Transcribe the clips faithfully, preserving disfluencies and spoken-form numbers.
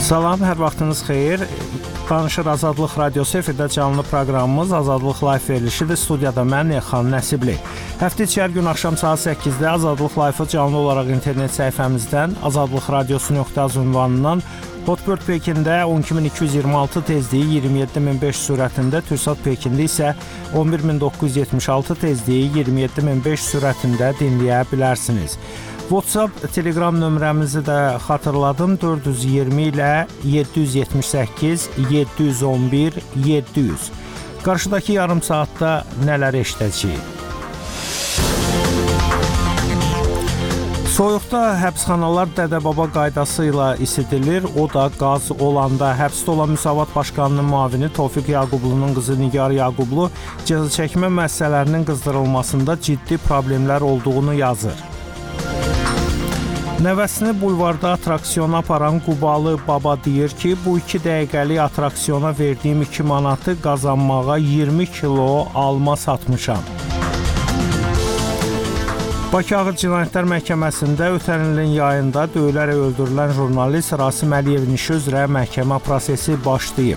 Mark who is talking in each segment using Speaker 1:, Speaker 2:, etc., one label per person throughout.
Speaker 1: Salam, hər vaxtınız xeyir. Danışır Azadlıq Radiosu efirdə canlı proqramımız Azadlıq Live verilişidir. Studiyada mən Elxan Nəsibli. Həftə içi hər gün axşam saat səkkizdə Azadlıq Live-ı canlı olaraq internet səhifəmizdən azadlıq radiosu nöqtə az ünvanından Hotbird Pekində on iki min iki yüz iyirmi altı tezliyi iyirmi yeddi min beş sürətində, Türksat Pekində isə on bir min doqquz yüz yetmiş altı tezliyi iyirmi yeddi min beş sürətində dinləyə bilərsiniz. WhatsApp, Telegram nömrəmizi də xatırladım. dörd yüz iyirmi ilə yeddi yüz yetmiş səkkiz yeddi yüz on bir yeddi yüz. Qarşıdakı yarım saatda nələr eşidəcəyik? Soyuqda həbsxanalar dədə-baba qaydası ilə isidilir. O da qaz olanda. Həbsdə olan Müsavat Başqanının müavini Tofiq Yaqublu'nun qızı Nigar Yaqublu cəza çəkmə müəssisələrinin qızdırılmasında ciddi problemlər olduğunu yazır. Nəvəsini bulvarda atraksiyona aparan Qubalı baba deyir ki, bu iki dəqiqəlik atraksiyona verdiyim iki manatı qazanmağa iyirmi kilo alma satmışam. Bakı Ağır Cinayətlər Məhkəməsində ötən ilin yayında döyülərək öldürülən jurnalist Rasim Əliyevin işi üzrə məhkəmə prosesi başlayıb.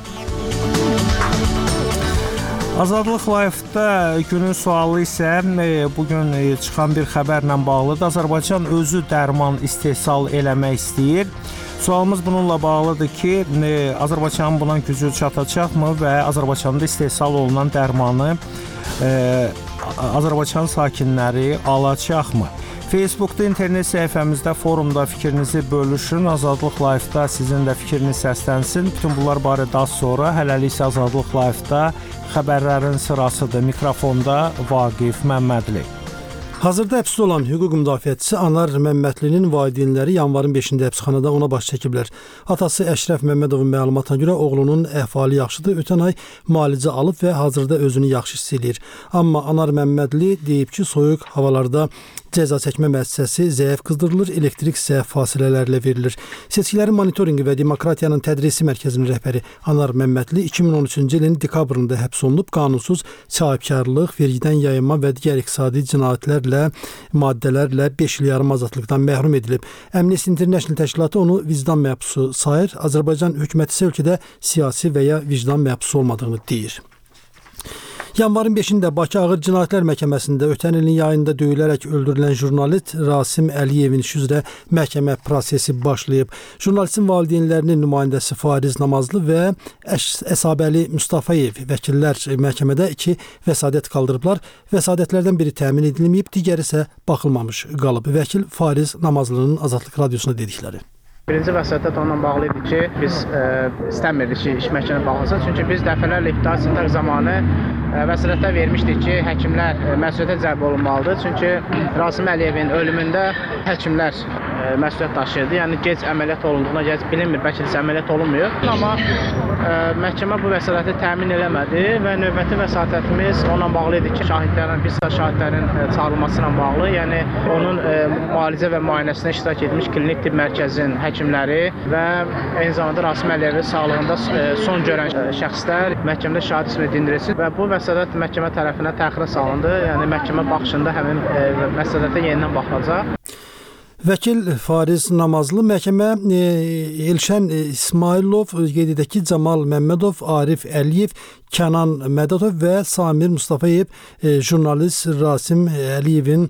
Speaker 1: Azadlıq Live-da günün sualı isə bugün çıxan bir xəbərlə bağlıdır. Azərbaycan özü dərman istehsal eləmək istəyir. Sualımız bununla bağlıdır ki, Azərbaycanın buna gücü çatacaqmı və Azərbaycanda istehsal olunan dərmanı e, Azərbaycan sakinləri alacaqmı? Facebookda, internet səhifəmizdə, forumda fikrinizi bölüşün. Azadlıq Live-da sizin də fikriniz səslənsin. Bütün bunlar barədə az sonra, hələlik isə Azadlıq Live-da xəbərlərin sırasıdır. Mikrofonda Vaqif Məmmədli.
Speaker 2: Hazırda həbsdə olan hüquq müdafiəçisi Anar Məmmədlinin valideynləri yanvarın beşində həbsxanada ona baş çəkiblər. Atası Əşrəf Məmmədovun məlumatına görə oğlunun əhvalı yaxşıdır. Ötən ay müalicə alıb və hazırda özünü yaxşı hiss edir. Amma Anar Məmmədli deyib ki, soyuq havalarda cəza çəkmə müəssisəsi zəif qızdırılır, elektrik isə fasilələrlə verilir. Seçkilərin monitorinqi və demokratiyanın tədrisi mərkəzinin rəhbəri Anar Məmmədli iki min on üçüncü ilin dekabrında həbs olunub, qanunsuz sahibkarlıq, vergidən yayınma və digər iqtisadi cinayətlərlə, maddələrlə beş il yarım azadlıqdan məhrum edilib. Amnesty International təşkilatı onu vicdan məhbusu sayır. Azərbaycan hökuməti isə ölkədə siyasi və ya vicdan məhbusu olmadığını deyir. Yanvarın beşində Bakı Ağır Cinayətlər Məhkəməsində ötən ilin yayında döyülərək öldürülən jurnalist Rasim Əliyevin işi üzrə məhkəmə prosesi başlayıb. Jurnalistin valideynlərinin nümayəndəsi Fariz Namazlı və Əsabəli Mustafayev vəkillər məhkəmədə iki vəsadət qaldırıblar. Vəsadətlərdən biri təmin edilməyib, digəri isə baxılmamış qalıb. Vəkil Fariz Namazlının Azadlıq Radiosuna dedikləri.
Speaker 3: Birinci vəsatət onunla bağlı idi ki, biz e, istəmirdik ki, iş məhkəmə bağlansın. Çünki biz dəfələrlə ibtidai istintaq zamanı e, vəsatətlər vermişdik ki, həkimlər e, məsuliyyətə cəlb olunmalıdır. Çünki Rasim Əliyevin ölümündə həkimlər e, məsuliyyət daşıyırdı. Yəni gec əməliyyat olunduğuna gec bilinmir, bəlkə də əməliyyat olunmuyor. Amma e, məhkəmə bu vəsatəti təmin eləmədi və növbəti vəsatətimiz onunla bağlı idi ki, şahidlərin, bir sıra şahidlərin e, çağırılması ilə bağlı, yəni onun e, müalicə və müayinəsində iştirak etmiş klinik tibb mərkəzinin həkimləri və eyni zamanda Rasim Əliyevin sağlığında son görən şəxslər məhkəmədə şahid ismini dindirilsin və bu vəsatət məhkəmə tərəfindən təxirə salındı. Yəni məhkəmə baxışında həmin vəsatətə yenidən baxılacaq.
Speaker 2: Vəkil Fariz Namazlı məhkəmə e, Elşən İsmailov, qeyd edək ki, Camal Məmmədov, Arif Əliyev, Kənan Mədətov və Samir Mustafayev e, jurnalist Rasim Əliyevin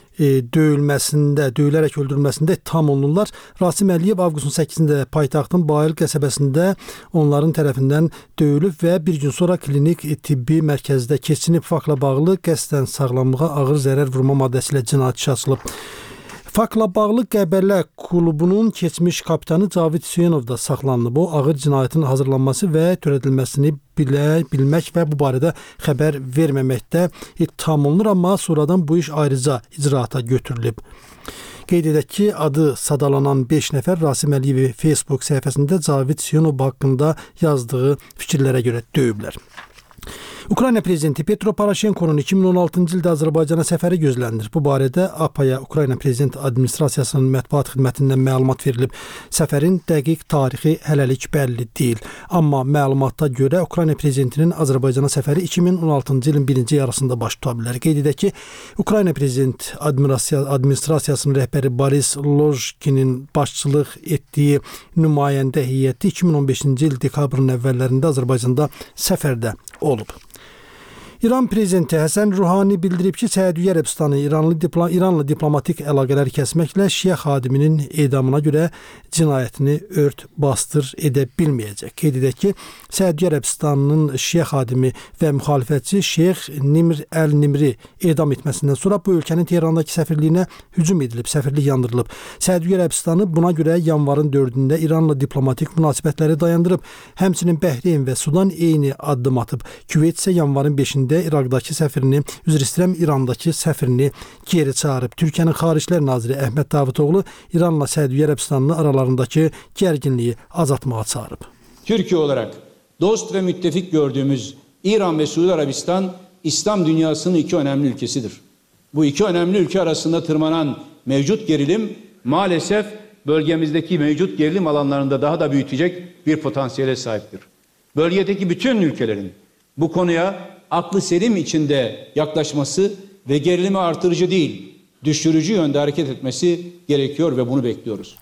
Speaker 2: döyülməsində, döyülərək öldürülməsində tam olunurlar. Rasim Əliyev avqustun səkkizində paytaxtın Bayıl qəsəbəsində onların tərəfindən döyülüb və bir gün sonra klinik tibbi mərkəzdə keçinib. Faktla bağlı qəsdən sağlamlığa ağır zərər vurma maddəsi ilə cinayət işi açılıb. Faktla bağlı Qəbələ klubunun keçmiş kapitanı Cavid Hüseynov da saxlanılıb. O, ağır cinayətin hazırlanması və törədilməsini bilə, bilmək və bu barədə xəbər verməməkdə ittiham olunur, amma sonradan bu iş ayrıca icraata götürülüb. Qeyd edək ki, adı sadalanan beş nəfər Rasim Əliyevi Facebook səhifəsində Cavid Hüseynov haqqında yazdığı fikirlərə görə döyüblər. Ukrayna prezidenti Petro Poroshenko'nun iki min on altıncı ildə Azərbaycana səfəri gözlənilir. Bu barədə A P A-ya Ukrayna prezident administrasiyasının mətbuat xidmətindən məlumat verilib. Səfərin dəqiq tarixi hələlik bəlli deyil. Amma məlumata görə Ukrayna prezidentinin Azərbaycana səfəri iki min on altıncı ilin birinci yarısında baş tuta bilər. Qeyd edək ki, Ukrayna prezident administrasiyasının rəhbəri Boris Lojkinin başçılıq etdiyi nümayəndə heyəti iki min on beşinci il dekabrın əvvəllərində Azərbaycanda səfərdə olub. İran prezidenti Həsən Ruhani bildirib ki, Səudiyyə Ərəbistanı İranlı diplo İranla diplomatik əlaqələri kəsməklə Şiə xadiminin edamına görə cinayətini ört basdır edə bilməyəcək. Qeyd edək ki, Səudiyyə Ərəbistanının Şiə xadimi və müxalifətçi Şeyx Nimr Əl-Nimri edam etməsindən sonra bu ölkənin Tehrandakı səfirliyinə hücum edilib, səfirlik yandırılıb. Səudiyyə Ərəbistanı buna görə yanvarın dördündə İranla diplomatik münasibətləri dayandırıb. Həmçinin Bəhreyn və Sudan eyni addım atıb. Küveyt isə yanvarın beşində İraqdakı səfirini, üzr istəyirəm, İrandakı səfirini geri çağırıb. Türkiyənin Xariclər naziri Əhməd Davutoğlu İranla Səudiyyə Ərəbistanının aralarındakı gərginliyi azaltmağa çağırıb.
Speaker 4: Türkiye olarak dost ve müttefik gördüğümüz İran ve Suudi Arabistan İslam dünyasının iki önemli ülkesidir. Bu iki önemli ülke arasında tırmanan mevcut gerilim maalesef bölgemizdeki mevcut gerilim alanlarında daha da büyütecek bir potansiyele sahiptir. Bölgedeki bütün ülkelerin bu konuya aklı selim içinde yaklaşması ve gerilimi artırıcı değil, düşürücü yönde hareket etmesi gerekiyor ve bunu bekliyoruz.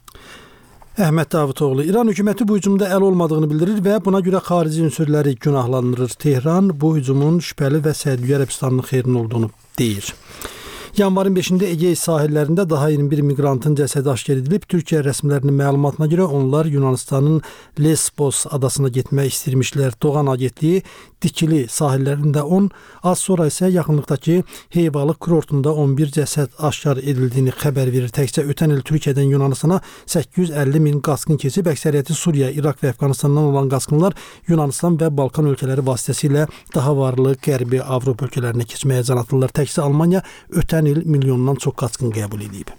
Speaker 2: Əhməd Davutoğlu İran hökuməti bu hücumda əl olmadığını bildirir və buna görə xarici ünsürləri günahlandırır. Tehran bu hücumun şübhəli və Səudiyyə Ərəbistanının xeyrin olduğunu deyir. Yanvarın beşində Egey sahillərində daha iyirmi bir miqrantın cəsədi aşkar edilib. Türkiyə rəsmilərinin məlumatına görə onlar Yunanistanın Lesbos adasına getmək istəyirmişlər. Doğan agentliyi Dikili sahillərində on, az sonra isə yaxınlıqdakı Heyvalı kurortunda on bir cəsəd aşkar edildiyini xəbər verir. Təkcə ötən il Türkiyədən Yunanistana səkkiz yüz əlli min qaçqın keçib. Əksəriyyəti Suriya, İraq və Əfqanistandan olan qaçqınlar Yunanistan və Balkan ölkələri vasitəsilə daha varlı Qərbi Avropa ölkələrinə keçməyə can atırlar. Təkcə Almaniya ötən il milyondan çox qaçqın qəbul edib.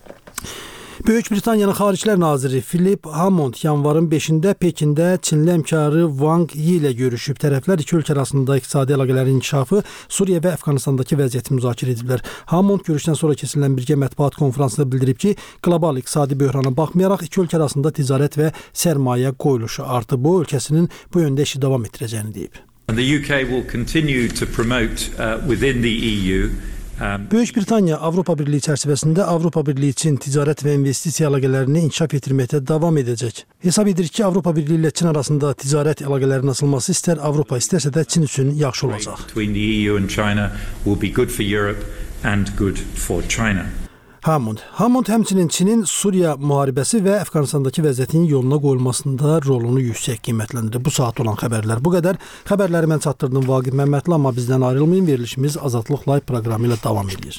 Speaker 2: Böyük Britaniyanın Xariclər naziri Philip Hammond yanvarın beşində Pekində Çinli həmkarı Wang Yi ilə görüşüb. Tərəflər iki ölkə arasında iqtisadi əlaqələrin inkişafı, Suriya və Əfqanistandakı vəziyyəti müzakirə ediblər. Hammond görüşdən sonra keçirilən birgə mətbuat konfransında bildirib ki, qlobal iqtisadi böhrana baxmayaraq iki ölkə arasında ticarət və sərmayə qoyuluşu artıb. Bu ölkəsinin bu yöndə işi davam etdirəcəyini deyib.
Speaker 5: The U K will continue to promote uh, within the E U
Speaker 2: Böyük Britaniya Avropa Birliyi çərçivəsində Avropa Birliyi üçün ticarət və investisiya əlaqələrini inkişaf etdirməkdə davam edəcək. Hesab edirik ki, Avropa Birliyi ilə Çin arasında ticarət əlaqələrinin açılması istər Avropa, istərsə də Çin üçün yaxşı olacaq.
Speaker 5: Between the E U and China will be good for Europe and good for China.
Speaker 2: Hammond. Hammond həmçinin Çinin Suriya müharibəsi və Əfqanistandakı vəziyyətin yoluna qoyulmasında rolunu yüksək qiymətləndirir. Bu saat olan xəbərlər bu qədər. Xəbərləri mən çatdırdım Vaqif Məmmədli, amma bizdən ayrılmayın. Verilişimiz Azadlıq Live proqramı ilə davam edir.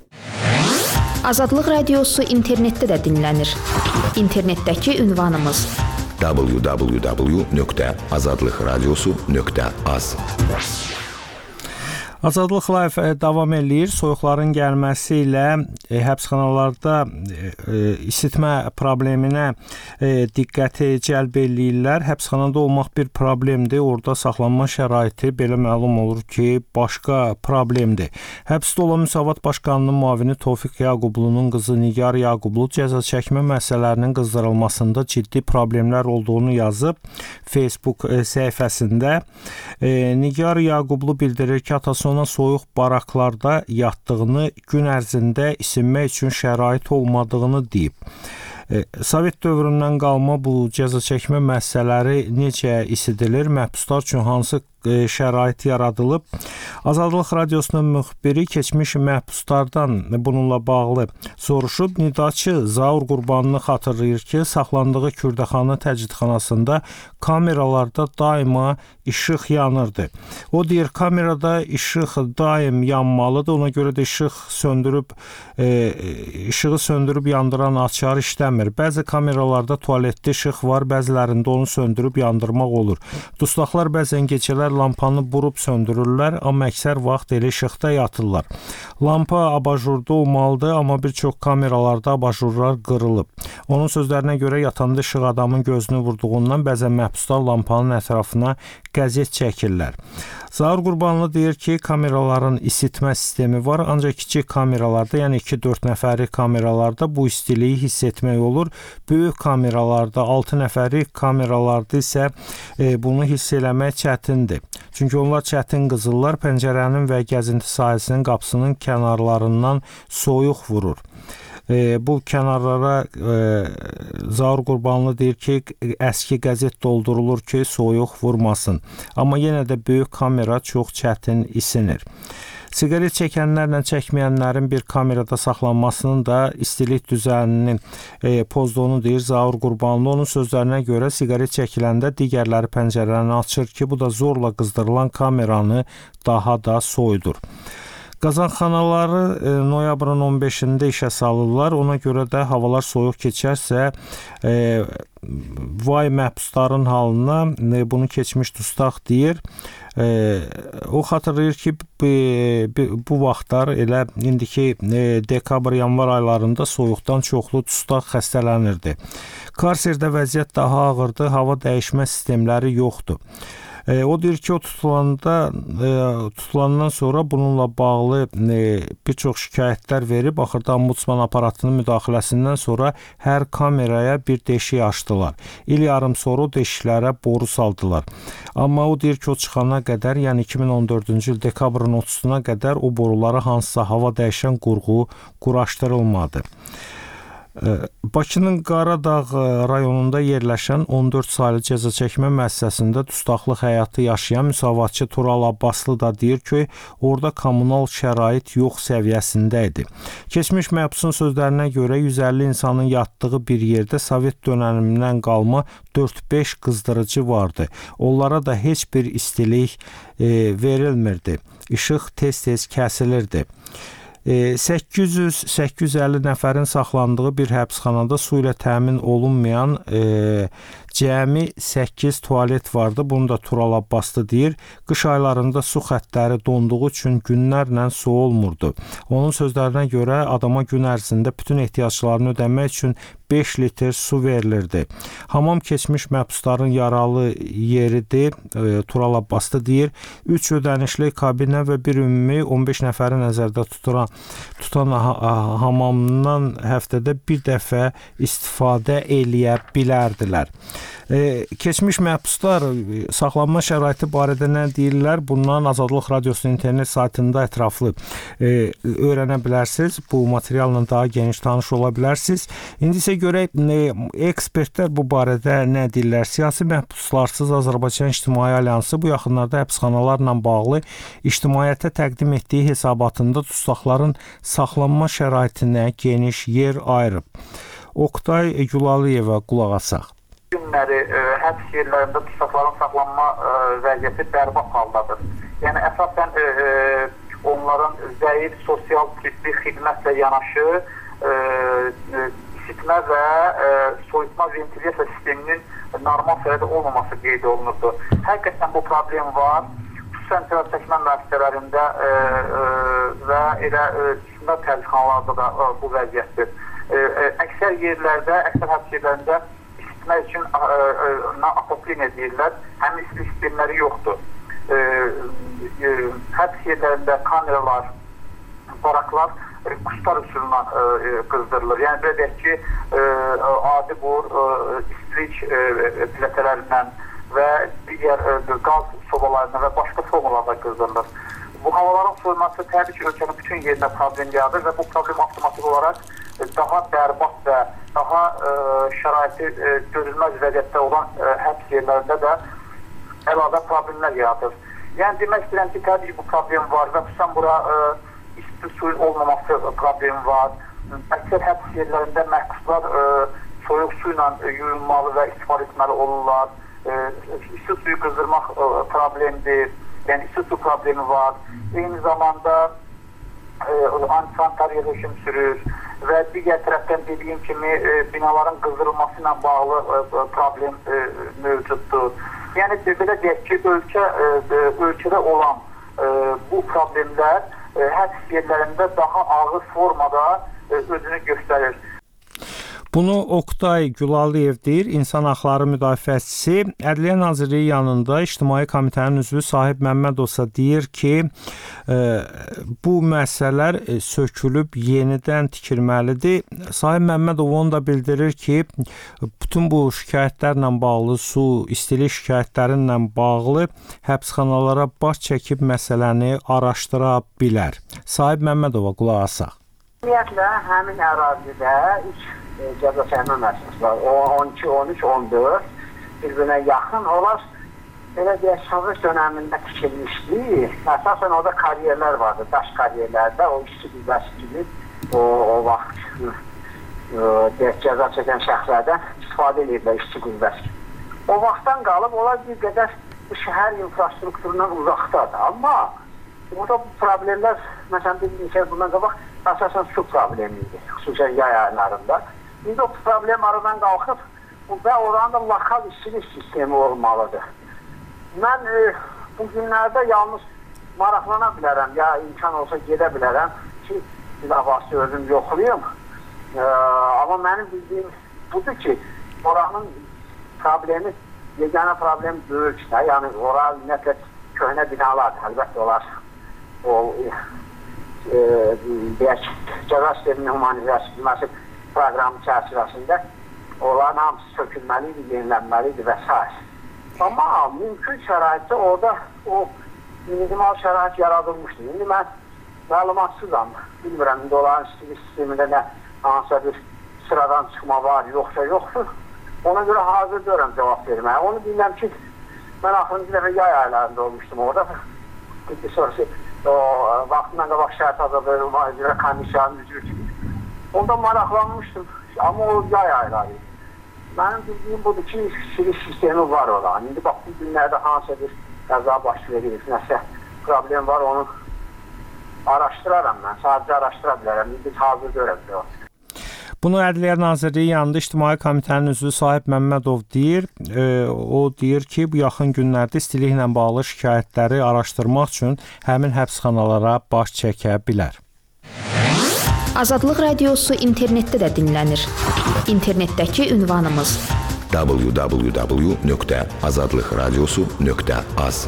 Speaker 6: Azadlıq radiosu internetdə də dinlənir. İnternetdəki ünvanımız
Speaker 7: w w w nöqtə azadlıq radiosu nöqtə az.
Speaker 1: Azadlıq Live davam eləyir. Soyuqların gəlməsi ilə e, həbsxanalarda e, isitmə probleminə e, diqqəti cəlb eləyirlər. Həbsxanada olmaq bir problemdir. Orada saxlanma şəraiti belə məlum olur ki, başqa problemdir. Həbsdə olan Müsavat Başqanının müavini Tofiq Yaqublunun qızı Nigar Yaqublu cəza çəkmə məsələlərinin qızdırılmasında ciddi problemlər olduğunu yazıb Facebook e, səhifəsində. E, Nigar Yaqublu bildirir ki, atası ona soyuq baraklarda yatdığını, gün ərzində isinmək üçün şərait olmadığını deyib. E, Sovet dövründən qalma bu cəza çəkmə məsələləri necə isidilir, məhbuslar üçün hansı e, şərait yaradılıb? Azadlıq radiosunun müxbiri keçmiş məhbuslardan bununla bağlı soruşub. Nidaçı Zaur Qurbanını xatırlayır ki, saxlandığı Kürdəxana təcridxanasında kameralarda daima işıq yanırdı. O deyir, kamerada işıq daim yanmalıdır, ona görə də işıq söndürüb, e, işığı söndürüb yandıran açar işləmir. Bəzi kameralarda tualetdə işıq var, bəzilərində onu söndürüb yandırmaq olur. Dustaqlar bəzən gecələr lampanı burub söndürürlər, amma əksər vaxt elə işıqda yatırlar. Lampa abajurda olmalıdır, amma bir çox kameralarda abajurlar qırılıb. Onun sözlərinə görə yatanda işıq adamın gözünü vurduğundan bəzən məhbuslar lampanın ətrafına qəzet çəkirlər. Zaur Qurbanlı deyir ki, kameraların isitmə sistemi var, ancaq kiçik kameralarda, yəni iki dörd nəfərlik kameralarda bu istiliyi hiss etmək olur. Böyük kameralarda, altı nəfərlik kameralarda isə e, bunu hiss eləmək çətindir. Çünki onlar çətin qızıllar, pəncərənin və gəzinti sahəsinin qapısının kənarlarından soyuq vurur. E, bu kənarlara e, Zaur Qurbanlı deyir ki, əski qəzet doldurulur ki, soyuq vurmasın. Amma yenə də böyük kamera çox çətin isinir. Siqaret çəkənlərlə çəkməyənlərin bir kamerada saxlanmasının da istilik düzənini e, pozduğunu deyir Zaur Qurbanlı. Onun sözlərinə görə siqaret çəkiləndə digərləri pəncərəni açır ki, bu da zorla qızdırılan kameranı daha da soyudur. Qazanxanaları e, noyabrın on beşində işə salırlar. Ona görə də havalar soyuq keçərsə, e, vay məhbusların halına e, bunu keçmiş dustaq deyir. E, o xatırlayır ki, bu, bu vaxtlar elə indiki e, dekabr, yanvar aylarında soyuqdan çoxlu dustaq xəstələnirdi. Karserdə vəziyyət daha ağırdır, hava dəyişmə sistemləri yoxdur. E, o deyir ki, o tutulanda, e, tutulandan sonra bununla bağlı e, bir çox şikayətlər verib, axırda ombudsman aparatının müdaxiləsindən sonra hər kameraya bir deşik açdılar. İl yarım sonra o deşiklərə boru saldılar. Amma o deyir ki, o çıxana qədər, yəni iki min on dördüncü il dekabrın otuzuna qədər o borulara hansısa hava dəyişən qurğu quraşdırılmadı. Bakının Qaradağ rayonunda yerləşən on dörd saylı cəza çəkmə müəssisəsində dustaqlıq həyatı yaşayan müsavatçı Tural Abbaslı da deyir ki, orada kommunal şərait yox səviyyəsində idi. Keçmiş məhbusun sözlərinə görə yüz əlli insanın yatdığı bir yerdə Sovet dönəmindən qalma dörd beş qızdırıcı vardı. Onlara da heç bir istilik e, verilmirdi. İşıq tez-tez kəsilirdi. səkkiz yüz səkkiz yüz əlli nəfərin saxlandığı bir həbsxanada su ilə təmin olunmayan e, cəmi səkkiz tualet vardı. Bunu da Tural Abbaslı deyir. Qış aylarında su xəttləri donduğu üçün günlərlə su olmurdu. Onun sözlərinə görə adama gün ərzində bütün ehtiyaclarını ödəmək üçün beş litr su verilirdi. Hamam keçmiş məhbusların yaralı yeridir. E, Tural Abbaslı deyir. üç ödənişli kabinə və bir ümumi on beş nəfəri nəzərdə tutulan tutan ha hamamdan həftədə bir dəfə istifadə eləyə bilərdilər. E, keçmiş məhbuslar saxlanma şəraiti barədə nə deyirlər? Bundan Azadlıq Radiosunun internet saytında ətraflı e, öyrənə bilərsiniz. Bu materialla daha geniş tanış ola bilərsiniz. İndi isə görək e, ekspertlər bu barədə nə deyirlər? Siyasi məhbuslarsız Azərbaycan İctimai Alyansı bu yaxınlarda həbsxanalarla bağlı ictimaiyyətə təqdim etdiyi hesabatında dustaqların saxlanma şəraitinə geniş yer ayırıb. Oktay Gülalıyeva qulaq asaq.
Speaker 8: Günləri e, həbs yerlərində dustaqların saxlanma e, vəziyyəti bərbad haldadır. Yəni əsasən e, e, onların zəif sosial tibbi xidmətlə yanaşı e, e, isitmə və e, soyutma ventilasiya sisteminin normal səviyyədə olmaması qeyd olunurdu. Həqiqətən bu problem var. Xüsusən cəza çəkmə müəssisələrində e, e, və elə istisna tərzxanalarda da e, bu vəziyyətdir. E, e, əksər yerlərdə, əksər həbs yerlərində isitmək üçün atopleniya deyirlər, həmin istilik sistemləri yoxdur. E, e, həbs yerlərində kameralar, baraklar e, quşlar üsuluna e, qızdırılır. Yəni belə deyək ki, e, adi bu e, istilik e, plətələrindən və digər e, qaz sobalarından və başqa formalarla qızdırılır. Bu havaların soyulması təbii ki, ölkənin bütün yerində problem yaradır və bu problem avtomatik olaraq daha bərbad və daha e, şəraiti e, görülməz vəziyyətdə olan e, həbs yerlərində də əlavə problemlər yaradır. Yəni demək istəyirəm ki, təbii ki, bu problem var və xüsusən bura e, isti suyun olmaması problemi var. Əksər həbs yerlərində məhbuslar e, soyuq su ilə yuyulmalı və istifadə etməli olurlar. E, isti suyu qızdırmaq e, problemdir. Yəni isti su problemi var. Eyni zamanda e, antisanitar yerləşim sürür və digər tərəfdən dediyim kimi e, binaların qızdırılması ilə bağlı e, problem e, mövcuddur. Yəni belə deyək ki, ölkə, e, ölkədə olan e, bu problemlər həbs yerlərində daha ağır formada özünü göstərir.
Speaker 1: Bunu Oqtay Gülaliyev deyir, İnsan Haqları Müdafiəçisi. Ədliyyə Nazirliyi yanında İctimai Komitənin üzvü Sahib Məmmədov isə deyir ki, e, bu məsələlər e, sökülüb yenidən tikilməlidir. Sahib Məmmədov onu da bildirir ki, bütün bu şikayətlərlə bağlı, su, istilik şikayətlərinlə bağlı həbsxanalara baş çəkib məsələni araşdıra bilər. Sahib Məmmədova qulaq asaq.
Speaker 8: Ümumiyyətlə, həmin ərazidə üç cəza çəkmə müəssisəsi var. on iki, on üç, on dörd bir-birinə yaxın. Onlar belə deyək, Sovet dönəmində tikilmişdi. Əsasən orada karyerlər vardı. Daş karyerlərdə o işçi qüvvəsi kimi o, o vaxt deyək, cəza çəkən şəxslərdən istifadə edirlər işçi qüvvəsi. O vaxtdan qalıb onlar bir qədər bu şəhər infrastrukturundan uzaqdadır. Amma burada bu problemlər, məsələn, bir neçə bundan qabaq əsasən su problemi idi, xüsusən yay aylarında. İndi o problem aradan qalxıb və oranın da lokal işçilik sistemi olmalıdır. Mən e, bu günlərdə yalnız maraqlana bilərəm, ya imkan olsa gedə bilərəm ki, bilavasitə özüm yoxlayım. E, amma mənim bildiyim budur ki, oranın problemi, yeganə problem böyükdür. Yəni, oranın ümumiyyətlə köhnə binalardır, əlbəttə olar. O, e, deyək, cəza sisteminin humanizasyon proqramı çərçivəsində onların hamısı sökülməlidir, yenilənməlidir və s. Amma mümkün şəraitdə orada o minimal şərait yaradılmışdır. İndi mən məlumatsızam, bilmirəm, indi onların istilik sistemində nə hansısa bir sıradan çıxma var, yoxsa yoxdur. Ona görə hazır görəm cavab verməyə. Onu bilirəm ki, mən axırıncı dəfə yay aylarında olmuşdum orada. Bir sonrası o vaxtından qabaq şərait azadlığı üzrə komissiyanın üzvü kimi. Onda maraqlanmışdım, amma o yay ayları. Mənim bildiyim budur ki, işçilik sistemi var olan. İndi bax, bu günlərdə hansısa bir qəza baş verir, nəsə problem var, onu araşdıraram mən, sadəcə araşdıra bilərəm, indi hazır görəm.
Speaker 1: Bunu Ədliyyə Nazirliyi yanında İctimai Komitənin üzvü Sahib Məmmədov deyir. E, o deyir ki, bu yaxın günlərdə istiliklə bağlı şikayətləri araşdırmaq üçün həmin həbsxanalara baş çəkə bilər.
Speaker 6: Azadlıq Radiosu internetdə də dinlənir. İnternetdəki ünvanımız
Speaker 7: w w w nöqtə azadlıq radiosu nöqtə az.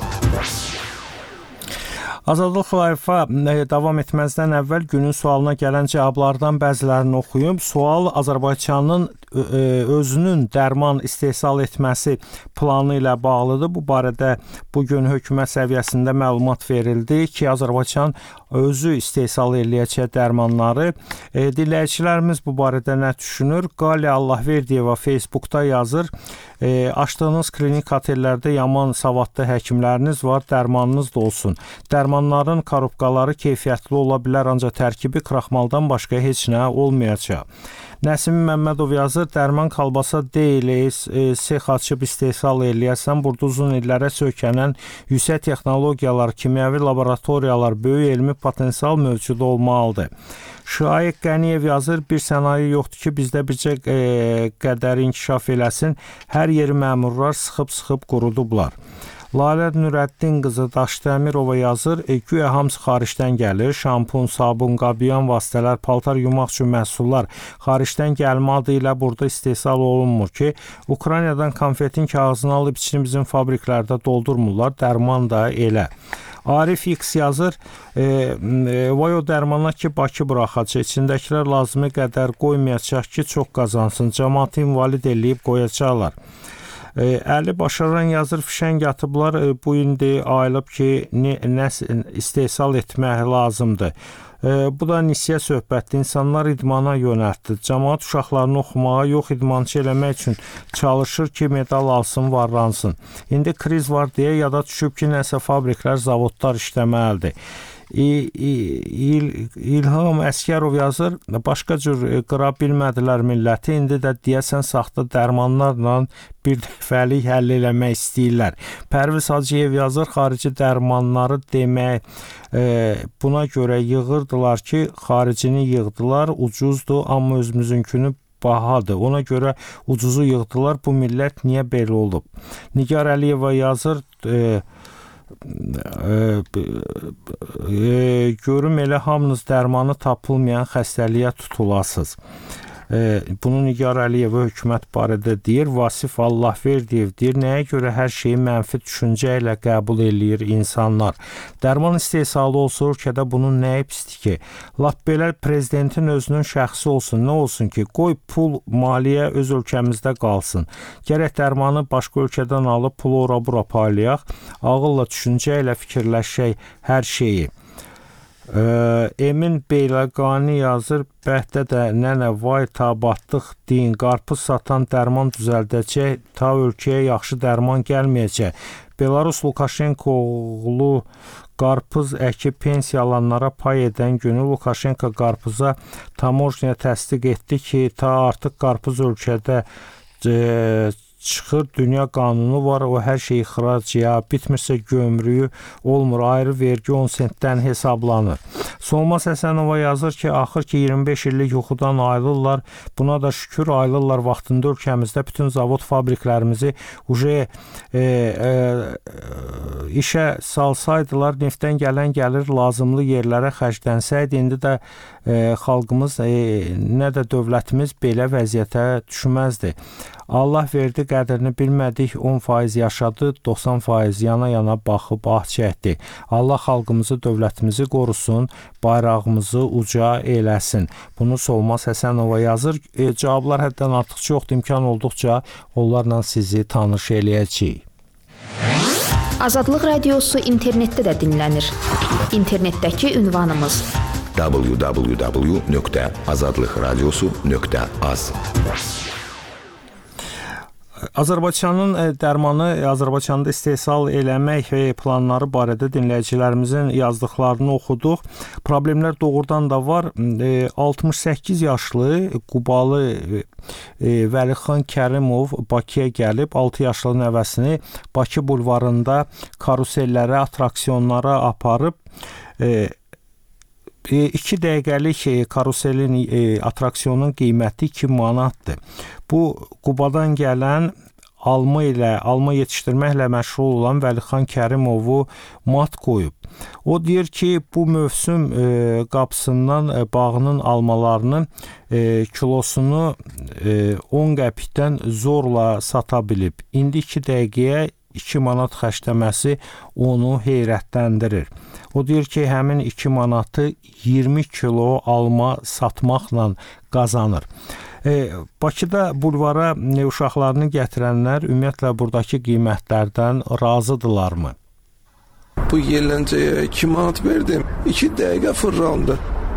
Speaker 1: Azadlıq Live-a davam etməzdən əvvəl günün sualına gələn cavablardan bəzilərini oxuyum. Sual Azərbaycanın özünün dərman istehsal etməsi planı ilə bağlıdır. Bu barədə bugün hökumət səviyyəsində məlumat verildi ki, Azərbaycan özü istehsal eləyəcək dərmanları. E, dinləyicilərimiz bu barədə nə düşünür? Qali Allahverdiyeva Facebookda yazır. E, açdığınız klinik otellərdə yaman savadlı həkimləriniz var, dərmanınız da olsun. Dərmanların korobkaları keyfiyyətli ola bilər, ancaq tərkibi kraxmaldan başqa heç nə olmayacaq. Nəsim Məmmədov yazır, dərman kalbasa deyil, e, sex açıb istehsal eləyəsən, burada uzun illərə sökənən yüksək texnologiyalar, kimyəvi laboratoriyalar, böyük elmi potensial mövcud olmalıdır. Şaiq Qəniyev yazır, bir sənaye yoxdur ki, bizdə bircə e, qədər inkişaf eləsin, hər yeri məmurlar sıxıb-sıxıb qurudublar. Lalə Nürəddin qızı Daşdəmirova yazır, e, güya hamısı xaricdən gəlir, şampun, sabun, qabiyan vasitələr, paltar yumaq üçün məhsullar xaricdən gəlmə adı ilə burada istehsal olunmur ki, Ukraynadan konfetin kağızını alıb içini bizim fabriklərdə doldurmurlar, dərman da elə. Arif X yazır, e, e, vay o dərmana ki, Bakı buraxacaq, içindəkilər lazımi qədər qoymayacaq ki, çox qazansın, cəmaatı invalid eləyib qoyacaqlar. Əli Başaran yazır, fişəng atıblar, bu indi ayılıb ki, nə istehsal etmək lazımdır. Bu da nisiyə söhbətdir, insanlar idmana yönəltdi. Cəmaat uşaqlarını oxumağa, yox idmançı eləmək üçün çalışır ki, medal alsın, varlansın. İndi kriz var deyə yada düşüb ki, nəsə fabriklər, zavodlar işləməlidir. İl, İlham Əskərov yazır, başqa cür qıra bilmədilər milləti, indi də deyəsən saxta dərmanlarla bir dəfəlik həll eləmək istəyirlər. Pərviz Hacıyev yazır, xarici dərmanları demək, e, buna görə yığırdılar ki, xaricini yığdılar, ucuzdur, amma özümüzünkünü bahadır. Ona görə ucuzu yığdılar, bu millət niyə belə olub? Nigar Əliyeva yazır, e, e, görüm elə hamınız dərmanı tapılmayan xəstəliyə tutulasınız. E, bunu Nigar Əliyeva hökumət barədə deyir. Vasif Allahverdiyev deyir, nəyə görə hər şeyi mənfi düşüncə ilə qəbul eləyir insanlar? Dərman istehsalı olsa ölkədə bunun nəyi pisdir ki? Lap belə prezidentin özünün şəxsi olsun, nə olsun ki? Qoy pul, maliyyə öz ölkəmizdə qalsın. Gərək dərmanı başqa ölkədən alıb pulu ora-bura paylayaq, ağılla, düşüncə ilə fikirləşək hər şeyi. Emin Beyləqani yazır, bəhdə də nənə vay ta batdıq deyin, qarpız satan dərman düzəldəcək, ta ölkəyə yaxşı dərman gəlməyəcək. Belarus Lukashenko oğlu qarpız əkib pensiya alanlara pay edən günü Lukashenko qarpıza tamojniya təsdiq etdi ki, ta artıq qarpız ölkədə e, çıxır, dünya qanunu var, o hər şey ixrac ya, bitmirsə gömrüyü olmur, ayrı vergi on sentdən hesablanır. Solmaz Həsənova yazır ki, axır ki iyirmi beş illik yuxudan ayrılırlar, buna da şükür ayrılırlar, vaxtında ölkəmizdə bütün zavod fabriklərimizi uje e, e, işə salsaydılar, neftdən gələn gəlir lazımlı yerlərə xərclənsəydi, indi də e, xalqımız, e, nə də dövlətimiz belə vəziyyətə düşməzdi. Allah verdi, qədrini bilmədik, on faiz yaşadı, doxsan faiz yana-yana baxıb ah çəkdi. Allah xalqımızı, dövlətimizi qorusun, bayrağımızı uca eləsin. Bunu Solmaz Həsənova yazır. E, cavablar həddən artıq çoxdur, imkan olduqca onlarla sizi tanış eləyəcəyik.
Speaker 6: Azadlıq Radiosu internetdə də dinlənir. İnternetdəki ünvanımız
Speaker 7: w w w nöqtə azadlıqradiosu nöqtə az.
Speaker 1: Azərbaycanın dərmanı Azərbaycanda istehsal eləmək planları barədə dinləyicilərimizin yazdıqlarını oxuduq. Problemlər doğrudan da var. altmış səkkiz yaşlı Qubalı Vəlixan Kərimov Bakıya gəlib, altı yaşlı nəvəsini Bakı bulvarında karusellərə, atraksiyonlara aparıb. iki dəqiqəlik karuselin, atraksiyonun qiyməti iki manatdır. Bu, Qubadan gələn alma ilə, alma yetişdirməklə məşğul olan Vəlixan Kərimovu mat qoyub. O deyir ki, bu mövsüm e, qapısından e, bağının almalarının e, kilosunu e, on qəpikdən zorla sata bilib. İndi iki dəqiqəyə iki manat xərcləməsi onu heyrətləndirir. O deyir ki, həmin iki manatı iyirmi kilo alma satmaqla qazanır. E, Bakıda bulvara e, uşaqlarını gətirənlər ümumiyyətlə buradakı qiymətlərdən razıdırlarmı?
Speaker 9: Bu yerləncəyə iki manat verdim. iki dəqiqə fırlandı.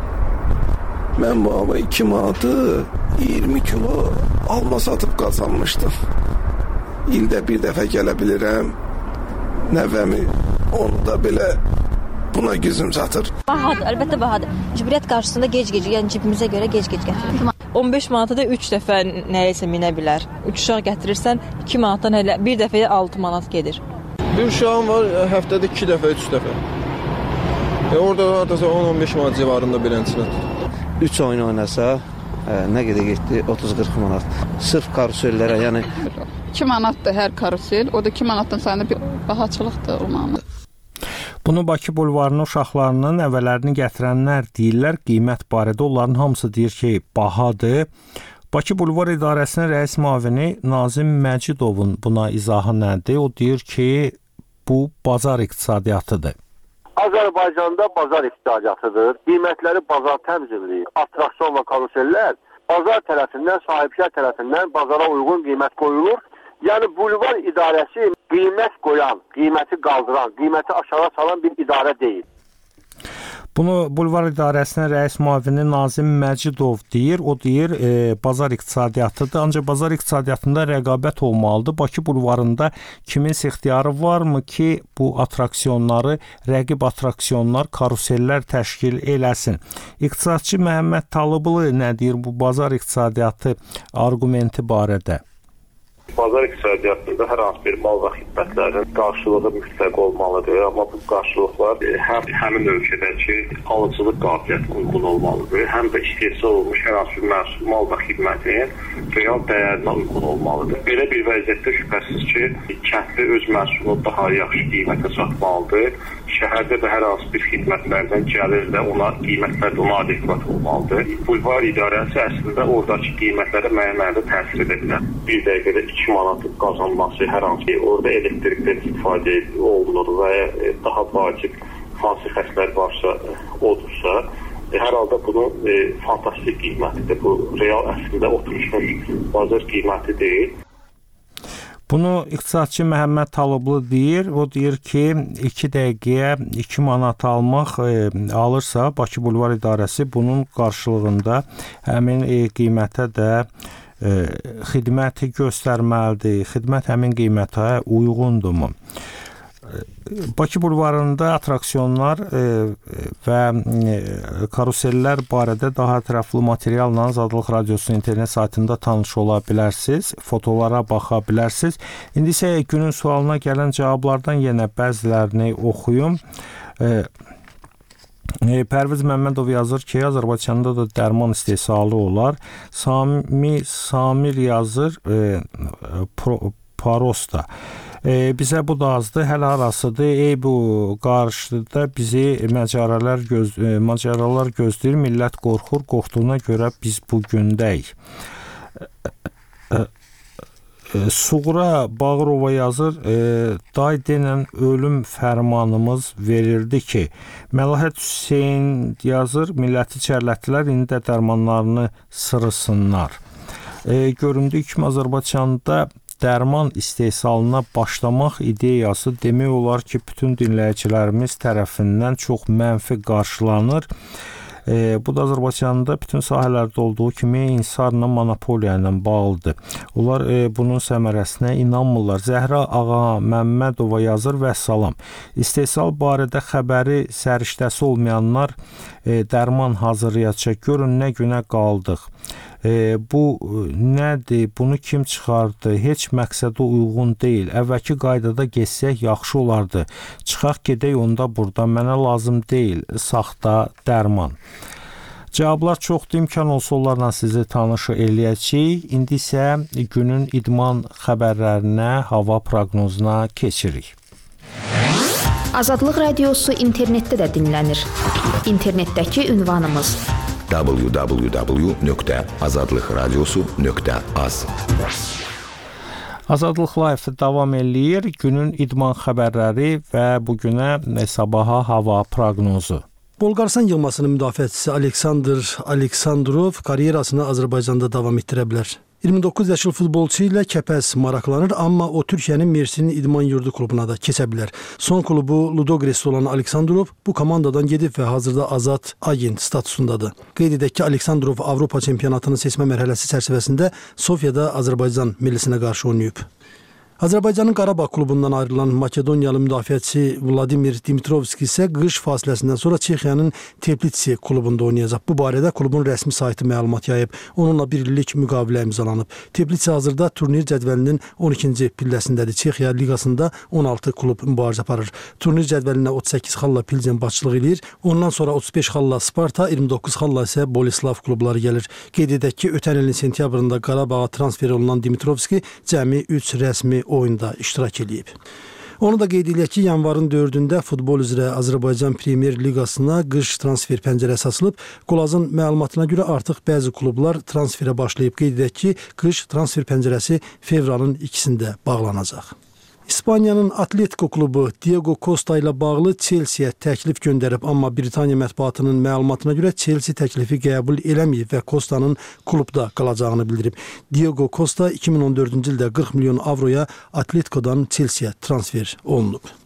Speaker 9: Mən bu hava iki manatı iyirmi kilo alma satıb qazanmışdım. İldə bir dəfə gələ bilirəm. Nəvəmi onu da belə buna güzüm çatır.
Speaker 10: Bahadır, əlbəttə bahadır. Ciburiyyət qarşısında gec-gec, yəni cibimizə görə gec-gec gətiririk.
Speaker 11: on beş manata da üç dəfə nəyəsə minə bilər. üç uşaq gətirirsən, iki manatdan elə bir dəfəyə altı manat gedir.
Speaker 9: Bir uşağım var, həftədə iki dəfə, üç dəfə. E, orada hardasa on on beş manat civarında bilənçinə tutur.
Speaker 12: üç oyun oynasa, ə, nə qədər getdi? otuz qırx manat. Sırf karusellərə, yəni
Speaker 13: iki manatdır hər karusel. O da iki manatdan sayında bir bahaçılıqdır olmağında.
Speaker 1: Bunu Bakı bulvarına uşaqlarını, nəvələrini gətirənlər deyirlər. Qiymət barədə onların hamısı deyir ki, bahadır. Bakı Bulvar İdarəsinin rəis müavini Nazim Məcidovun buna izahı nədir? O deyir ki, bu bazar iqtisadiyyatıdır.
Speaker 14: Azərbaycanda bazar iqtisadiyyatıdır. Qiymətləri bazar təmzimləyir. Atraksiyon və karusellər bazar tərəfindən, sahibkar tərəfindən bazara uyğun qiymət qoyulur. Yəni bulvar idarəsi qiymət qoyan, qiyməti qaldıran, qiyməti aşağı salan bir idarə deyil.
Speaker 1: Bunu Bulvar İdarəsinin rəis müavini Nazim Məcidov deyir. O deyir, e, bazar iqtisadiyyatıdır. Ancaq bazar iqtisadiyyatında rəqabət olmalıdır. Bakı bulvarında kiminsə ixtiyarı varmı ki, bu atraksiyonları, rəqib atraksiyonlar, karusellər təşkil eləsin? İqtisadçı Məhəmməd Talıblı nə deyir bu bazar iqtisadiyyatı arqumenti barədə?
Speaker 15: bazar iqtisadiyyatında hər hansı bir mal və xidmətlərin qarşılığı mütləq olmalıdır. Amma bu qarşılıqlar həm həmin ölkədəki alıcılıq qabiliyyətinə uyğun olmalıdır, həm də istehsal olunmuş hər hansı bir məhsul, mal və xidmətin real dəyərinə uyğun olmalıdır. Belə bir vəziyyətdə şübhəsiz ki, kəndli öz məhsulunu daha yaxşı qiymətə satmalıdır. Şəhərdə də hər hansı bir xidmətlərdən gəlir və ona qiymətlər də ona adekvat olmalıdır. Bulvar idarəsi əslində oradakı qiymətlərə müəyyən mənada təsir edə bilər. Bir dəqiqədə iki manat qazanması hər hansı ki, orada elektrikdən istifadə olunur və daha vacib hansı xərclər varsa, odursa, hər halda bunun e, fantastik qiymətidir. Bu real əslində oturmuş bazar qiyməti deyil.
Speaker 1: Bunu iqtisadçı Məhəmməd Talıblı deyir. O deyir ki, iki dəqiqəyə iki manat almaq e, alırsa, Bakı Bulvar İdarəsi bunun qarşılığında həmin e, qiymətə də e, xidməti göstərməlidir. Xidmət həmin qiymətə uyğundurmu? Bakı bulvarında atraksiyonlar e, və e, karusellər barədə daha ətraflı materialla Azadlıq Radiosunun internet saytında tanış ola bilərsiniz, fotolara baxa bilərsiniz. İndi isə günün sualına gələn cavablardan yenə bəzilərini oxuyum. E, e, Pərviz Məmmədov yazır ki, Azərbaycanda da dərman istehsalı olar. Sami Samir yazır e, pro, Parosta. E, bizə bu da azdır, hələ arasıdır. Ey bu qarşıda bizi macəralar göz e, macəralar gözləyir. Millət qorxur, qorxduğuna görə biz bu gündəyik. E, e, e, Suğra Bağırova yazır. E, day denən ölüm fərmanımız verirdi ki, Məlahət Hüseyn yazır. Milləti çərlətdilər, indi də dərmanlarını sırısınlar. E, göründüyü kimi Azərbaycanda dərman istehsalına başlamaq ideyası demək olar ki, bütün dinləyicilərimiz tərəfindən çox mənfi qarşılanır. E, bu da Azərbaycanda bütün sahələrdə olduğu kimi insarla, monopoliya ilə bağlıdır. Onlar e, bunun səmərəsinə inanmırlar. Zəhra Ağa Məmmədova yazır və salam. İstehsal barədə xəbəri səriştəsi olmayanlar e, dərman hazırlayacaq. Görün nə günə qaldıq. E, bu nədir? Bunu kim çıxardı? Heç məqsədə uyğun deyil. Əvvəlki qaydada geçsək yaxşı olardı. Çıxaq gedək onda burada. Mənə lazım deyil saxta dərman. Cavablar çoxdur. İmkan olsa onlarla sizi tanış eləyəcəyik. İndi isə günün idman xəbərlərinə, hava proqnozuna keçirik.
Speaker 6: Azadlıq Radiosu internetdə də dinlənir. İnternetdəki ünvanımız
Speaker 7: w w w nöqtə azadlıq radiosu nöqtə az.
Speaker 1: Azadlıq Live davam eləyir. Günün idman xəbərləri və bugünə sabaha hava proqnozu.
Speaker 2: Bolqarıstan yığmasının müdafiəçisi Aleksandr Aleksandrov karyerasını Azərbaycanda davam etdirə bilər. iyirmi doqquz yaşlı futbolçu ilə Kəpəz maraqlanır, amma o Türkiyənin Mersin İdman Yurdu klubuna da keçə bilər. Son klubu Ludogoretsdə olan Aleksandrov bu komandadan gedib və hazırda azad agent statusundadır. Qeyd edək ki, Aleksandrov Avropa çempionatının seçmə mərhələsi çərçivəsində Sofiyada Azərbaycan millisinə qarşı oynayıb. Azərbaycanın Qarabağ klubundan ayrılan Makedoniyalı müdafiəçi Vladimir Dimitrovski isə qış fasiləsindən sonra Çexiyanın Teplitsi klubunda oynayacaq. Bu barədə klubun rəsmi saytı məlumat yayıb. Onunla bir illik müqavilə imzalanıb. Teplitsi hazırda turnir cədvəlinin on ikinci pilləsindədir. Çexiya liqasında on altı klub mübarizə aparır. Turnir cədvəlinə otuz səkkiz xalla Pilzen başçılıq edir. Ondan sonra otuz beş xalla Sparta, iyirmi doqquz xalla isə Bolislav klubları gəlir. Qeyd edək ki, ötən ilin sentyabrında Qarabağa transfer olunan Dimitrovski cəmi üç rəsmi oyunda iştirak edib. Onu da qeyd edək ki, yanvarın dördündə futbol üzrə Azərbaycan Premyer Liqasına qış transfer pəncərəsi açılıb. Qolazın məlumatına görə artıq bəzi klublar transferə başlayıb. Qeyd edək ki, qış transfer pəncərəsi fevralın ikisində bağlanacaq. İspaniyanın Atletico klubu Diego Costa ilə bağlı Chelsea'yə təklif göndərib, amma Britaniya mətbuatının məlumatına görə Chelsea təklifi qəbul eləməyib və Costa'nın klubda qalacağını bildirib. Diego Costa iki min on dördüncü ildə qırx milyon avroya Atletico'dan Chelsea'yə transfer olunub.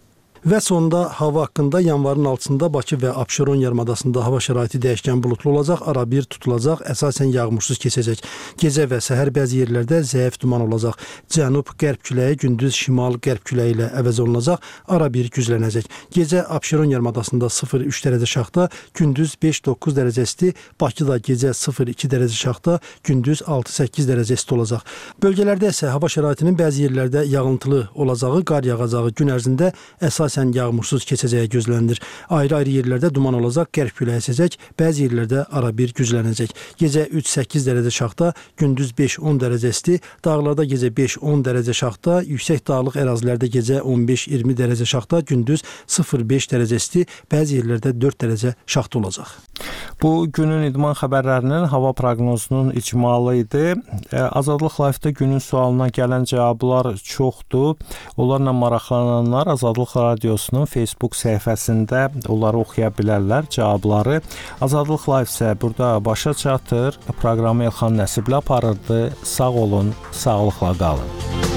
Speaker 2: Və sonda hava haqqında yanvarın altısında Bakı və Abşeron yarımadasında hava şəraiti dəyişkən buludlu olacaq, arabir tutulacaq, əsasən yağmursuz keçəcək. Gecə və səhər bəzi yerlərdə zəif duman olacaq. Cənub-qərb küləyi gündüz şimal-qərb küləyi ilə əvəz olunacaq, arabir güclənəcək. Gecə Abşeron yarımadasında sıfır üç dərəcə şaxta, gündüz beş doqquz dərəcə isti, Bakıda gecə sıfır iki dərəcə şaxta, gündüz altı səkkiz dərəcə isti olacaq. Bölgələrdə isə hava şəraitinin bəzi yerlərdə yağıntılı olacağı, qar yağacağı gün ərzində əsasən yağmursuz keçəcəyi gözlənilir. Ayrı-ayrı yerlərdə duman olacaq, qərb küləyi əsəcək, bəzi yerlərdə arabir güclənəcək. Gecə üç səkkiz dərəcə şaxta, gündüz beş on dərəcə isti, dağlarda gecə beş on dərəcə şaxta, yüksək dağlıq ərazilərdə gecə on beş iyirmi dərəcə şaxta, gündüz sıfır beş dərəcə isti, bəzi yerlərdə dörd dərəcə şaxta olacaq.
Speaker 1: Bu günün idman xəbərlərinin hava proqnozunun icmalı idi. Azadlıq Live-da günün sualına gələn cavablar çoxdur. Onlarla maraqlananlar Azadlıq Radiosunun Facebook səhifəsində onları oxuya bilərlər, cavabları. Azadlıq Live isə burada başa çatır. Proqramı Elxan Nəsibli aparırdı. Sağ olun, sağlıqla qalın.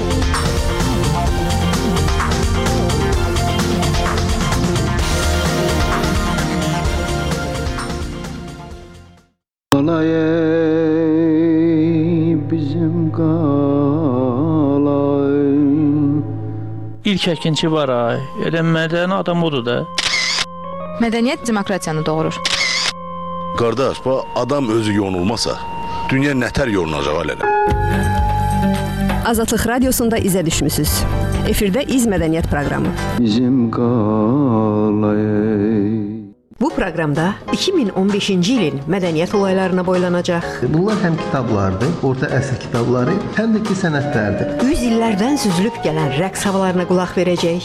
Speaker 16: Qalay bizim qalay.
Speaker 17: İlk əkinçi var ay. Elə mədəni adam odur da.
Speaker 18: Mədəniyyət demokratiyanı doğurur.
Speaker 19: Qardaş, bu adam özü yonulmasa, dünya nətər yorulacaq elələ.
Speaker 20: Azadlıq Radiosunda izə düşmüsüz. Efirdə İz Mədəniyyət proqramı.
Speaker 16: Bizim qalay.
Speaker 20: Bu proqramda iki min on beşinci ilin mədəniyyət olaylarına boylanacaq.
Speaker 21: Bunlar həm kitablardır, orta əsr kitabları, həm də ki sənətlərdir.
Speaker 20: Yüz illərdən süzülüb gələn rəqs havalarına qulaq verəcək.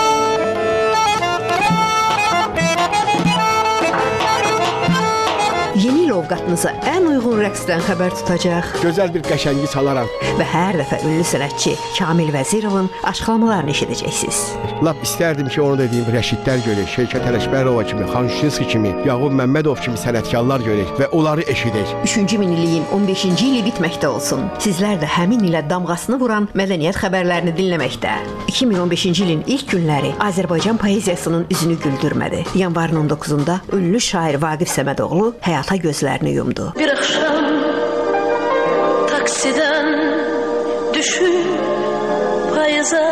Speaker 20: Yeni il ovqatınıza ən uyğun rəqsdən xəbər tutacaq.
Speaker 22: Gözəl bir qəşəngi salaram.
Speaker 20: Və hər dəfə ünlü sənətçi Kamil Vəzirovun aşıqlamalarını eşidəcəksiniz.
Speaker 22: Lap istərdim ki, onu dediyim Rəşidlər görək, Şevket Ələkbərova kimi, Xan Şuşinski kimi, Yaqub Məmmədov kimi sənətkarlar görək və onları eşidək.
Speaker 20: Üçüncü minilliyin on beşinci ili bitməkdə olsun. Sizlər də həmin ilə damğasını vuran mədəniyyət xəbərlərini dinləməkdə. iki min on beşinci ilin ilk günləri Azərbaycan poeziyasının üzünü güldürmədi. Yanvarın on doqquzunda ünlü şair Vaqif Səmədoğlu həyata gözlərini yumdu.
Speaker 23: Bir axşam taksidən düşüb payıza,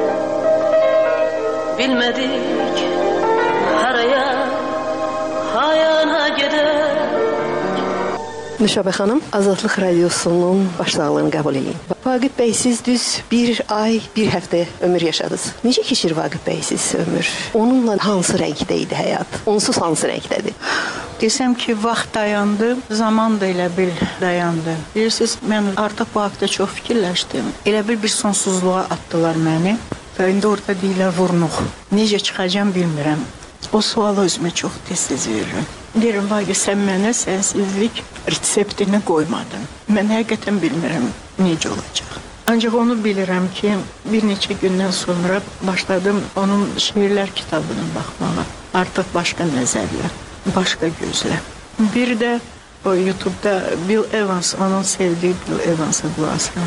Speaker 23: bilmədik haraya, hayana gedək.
Speaker 20: Nüşabə xanım, Azadlıq Radiosunun başsağlığını qəbul edin. Vaqif bəy, siz düz bir ay, bir həftə ömür yaşadınız. Necə keçir Vaqif bəy siz ömür? Onunla hansı rəngdə idi həyat? Onsuz hansı rəngdədir?
Speaker 24: Desəm ki, vaxt dayandı, zaman da elə bil dayandı. Bilirsiniz, mən artıq bu haqda çox fikirləşdim. Elə bil bir sonsuzluğa atdılar məni və indi orada deyirlər vurnuq. Necə çıxacam bilmirəm. O sualı özümə çox tez-tez verirəm. Deyirəm, Vaqif, sən mənə sənsizlik reseptini qoymadın. Mən həqiqətən bilmirəm necə olacaq. Ancaq onu bilirəm ki, bir neçə gündən sonra başladım onun şeirlər kitabına baxmağa. Artıq başqa nəzərlə, başqa gözlə. Bir də o YouTube'da Bill Evans, onun sevdiği Bill Evans'a duasını.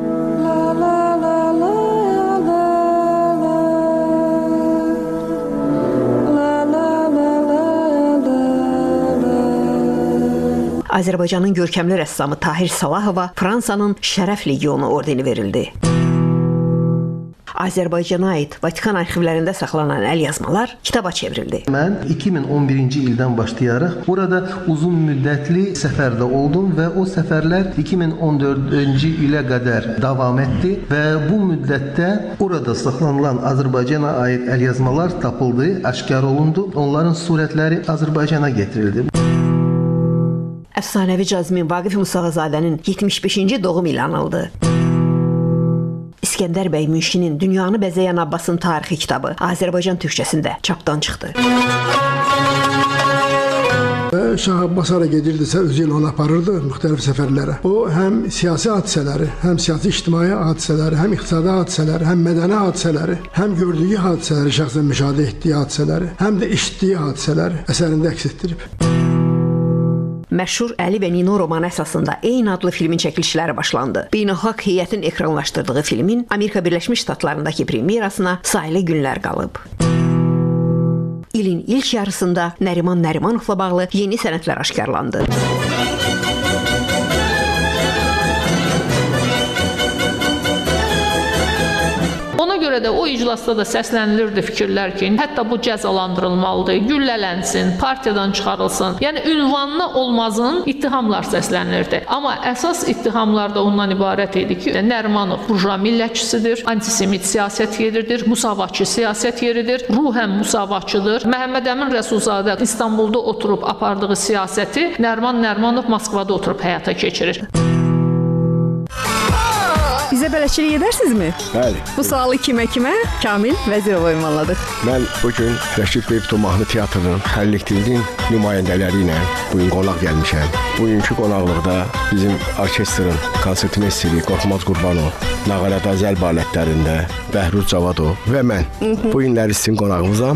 Speaker 20: Azərbaycanın görkəmli rəssamı Tahir Salahova Fransanın Şərəf Legionu ordeni verildi. Azərbaycana aid Vatikan arxivlərində saxlanan əlyazmalar kitaba çevrildi.
Speaker 21: Mən iki min on birinci ildən başlayaraq burada uzun müddətli səfərdə oldum və o səfərlər iki min on dördüncü ilə qədər davam etdi və bu müddətdə orada saxlanılan Azərbaycana aid əlyazmalar tapıldı, aşkar olundu. Onların surətləri Azərbaycana getirildi.
Speaker 20: Əfsanəvi Cazmin Vaqif Musağazadənin yetmiş beşinci doğum ili anıldı. İskəndər bəy Münşinin Dünyanı bəzəyən Abbasın tarixi kitabı Azərbaycan türkçəsində çapdan çıxdı.
Speaker 25: Şah Abbas hara gedirdisə özü ilə onu aparırdı müxtəlif səfərlərə. O həm siyasi hadisələri, həm siyasi ictimai hadisələri, həm iqtisadi hadisələri, həm mədəni hadisələri, həm gördüyü hadisələri, şəxsən müşahidə etdiyi hadisələri, həm də eşitdiyi hadisələri əsərində əks etdirib.
Speaker 20: Məşhur Əli və Nino romanı əsasında eyni adlı filmin çəkilişləri başlandı. Beynəlxalq heyətin ekranlaşdırdığı filmin Amerika Birləşmiş Ştatlarındakı premyerasına sayılı günlər qalıb. İlin ilk yarısında Nəriman Nərimanovla bağlı yeni sənədlər aşkarlandı.
Speaker 3: Ona görə də o iclasda da səslənilirdi fikirlər ki, hətta bu cəzalandırılmalıdır, güllələnsin, partiyadan çıxarılsın. Yəni ünvanına olmazın ittihamlar səslənirdi. Amma əsas ittihamlar da ondan ibarət idi ki, Nərimanov burjua millətçisidir, antisemit siyasət yeridir, müsavatçı siyasət yeridir, ruhən müsavatçıdır. Məhəmməd Əmin Rəsulzadə İstanbulda oturub apardığı siyasəti Nəriman Nərimanov Moskvada oturub həyata keçirir.
Speaker 4: Bizə bələdçilik edərsinizmi?
Speaker 22: Bəli.
Speaker 4: Bu sualı kimə-kimə? Kamil Vəzirova ünvanladıq.
Speaker 22: Mən bugün Rəşid Beyputov mahnı teatrının kollektivinin nümayəndələri ilə bugün qonaq gəlmişəm. Bugünkü qonaqlıqda bizim orkestrin konsertmeysteri Qorxmaz Qurbanov, nağarada zəlb alətlərində Bəhruz Cavadov və mən bu günləri sizin qonağımızam.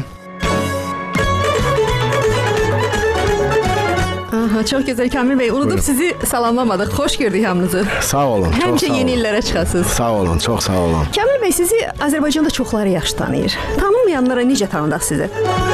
Speaker 4: Aha, çox gözəl Kamil bəy, unudub sizi salamlamadıq. Xoş gördük hamınızı.
Speaker 22: Sağ olun, çox
Speaker 4: Həmçə
Speaker 22: sağ olun.
Speaker 4: yeni illərə çıxasınız.
Speaker 22: Sağ olun, çox sağ olun.
Speaker 4: Kamil bəy, sizi Azərbaycanda çoxları yaxşı tanıyır. Tanınmayanlara necə tanıdaq sizi?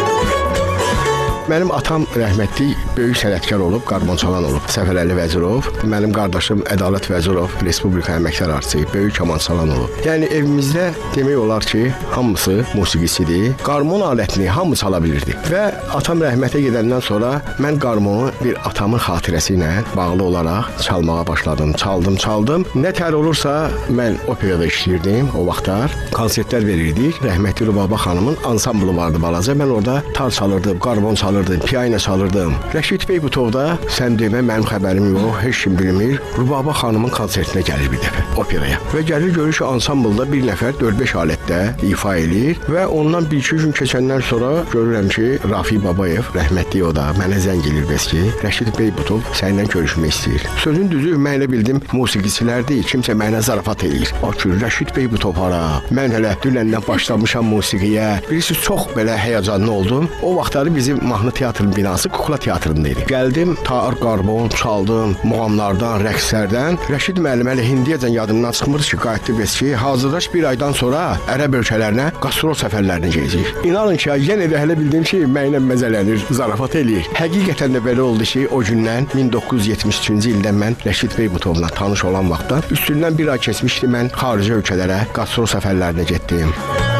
Speaker 22: Mənim atam rəhmətli böyük sənətkar olub, qarmon çalan olub. Səfərəli Vəzirov, mənim qardaşım Ədalət Vəzirov, Respublika əməkdar artist, böyük kaman çalan olub. Yəni evimizdə demək olar ki, hamısı musiqisidir. Qarmon alətini hamı çala bilirdi. Və atam rəhmətə gedəndən sonra mən qarmonu bir atamın xatirəsi ilə bağlı olaraq çalmağa başladım. Çaldım, çaldım. Nə tər olursa mən operada işləyirdim o vaxtlar. Konsertlər verirdik. Rəhmətli Rübabə xanımın ansamblı vardı balaca. Mən orada tar çalırdım, qarmon çalırdım. Piyano çalırdım. Rəşid Beybutovda sən demə mənim xəbərim yox, heç kim bilmir. Rübabə xanımın konsertinə gəlir bir dəfə operaya. Və gəlir görür ki, ansamblda bir nəfər dörd beş alətdə ifa eləyir və ondan bir iki gün keçəndən sonra görürəm ki, Rafi Babayev, rəhmətli o da mənə zəng edir bəs ki, Rəşid Beybutov səninlə görüşmək istəyir. Sözün düzü mən elə bildim musiqiçilərdir, kimsə mənə zarafat eləyir. O ki, Rəşid Beybutov hara? Mən hələ dünəndən başlamışam musiqiyə. Birisi çox belə həyəcanlı oldum. O vaxtları bizim mahnı teatrının binası kukla teatrında idi. Gəldim, tar, qarmon çaldım, muğamlardan, rəqslərdən. Rəşid müəllim hələ hindiyəcən yadımdan çıxmır ki, qayıtdı bəs ki, hazırlaş bir aydan sonra ərəb ölkələrinə qastrol səfərlərinə gedəcək. İnanın ki, yenə də hələ bildim ki, mənlə məzələnir, zarafat eləyir. Həqiqətən də belə oldu ki, o gündən min doqquz yüz yetmiş üçüncü ildən mən Rəşid Beybutovla tanış olan vaxtdan üstündən bir ay keçmişdi, mən xarici ölkələrə qastrol səfərlərinə getdim.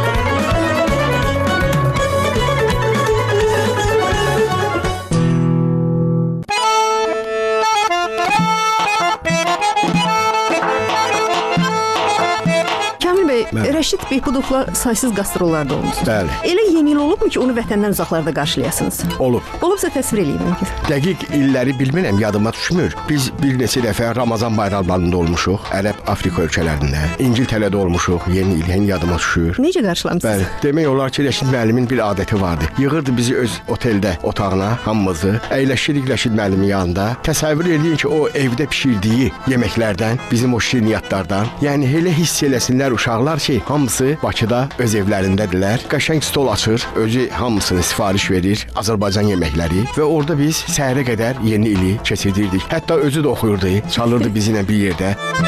Speaker 4: Rəşid Beybutovla saysız qastrollarda olmusunuz.
Speaker 22: Bəli.
Speaker 4: Elə yeni il olubmu ki, onu vətəndən uzaqlarda qarşılayasınız?
Speaker 22: Olub.
Speaker 4: Olubsa təsvir eləyin mümkün.
Speaker 22: Dəqiq illəri bilmirəm, yadıma düşmür. Biz bir neçə dəfə Ramazan bayramlarında olmuşuq, Ərəb, Afrika ölkələrində. İngiltərədə olmuşuq, yeni il, yeni yadıma düşür.
Speaker 4: Necə qarşılamısınız?
Speaker 22: Bəli. Demək olar ki, Rəşid müəllimin bir adəti vardı. Yığırdı bizi öz oteldə, otağına, hamımızı. Əyləşirik Rəşid müəllimin yanında. Təsəvvür edin ki, o evdə bişirdiyi yeməklərdən, bizim o şirniyyatlardan, yəni elə hiss eləsinlər uşaqlar ki, hamısı Bakıda öz evlərindədirlər. Qəşəng stol açır, özü hamısını sifariş verir, Azərbaycan yeməkləri və orada biz səhərə qədər yeni ili keçirdirdik. Hətta özü də oxuyurdu, çalırdı bizimlə bir yerdə.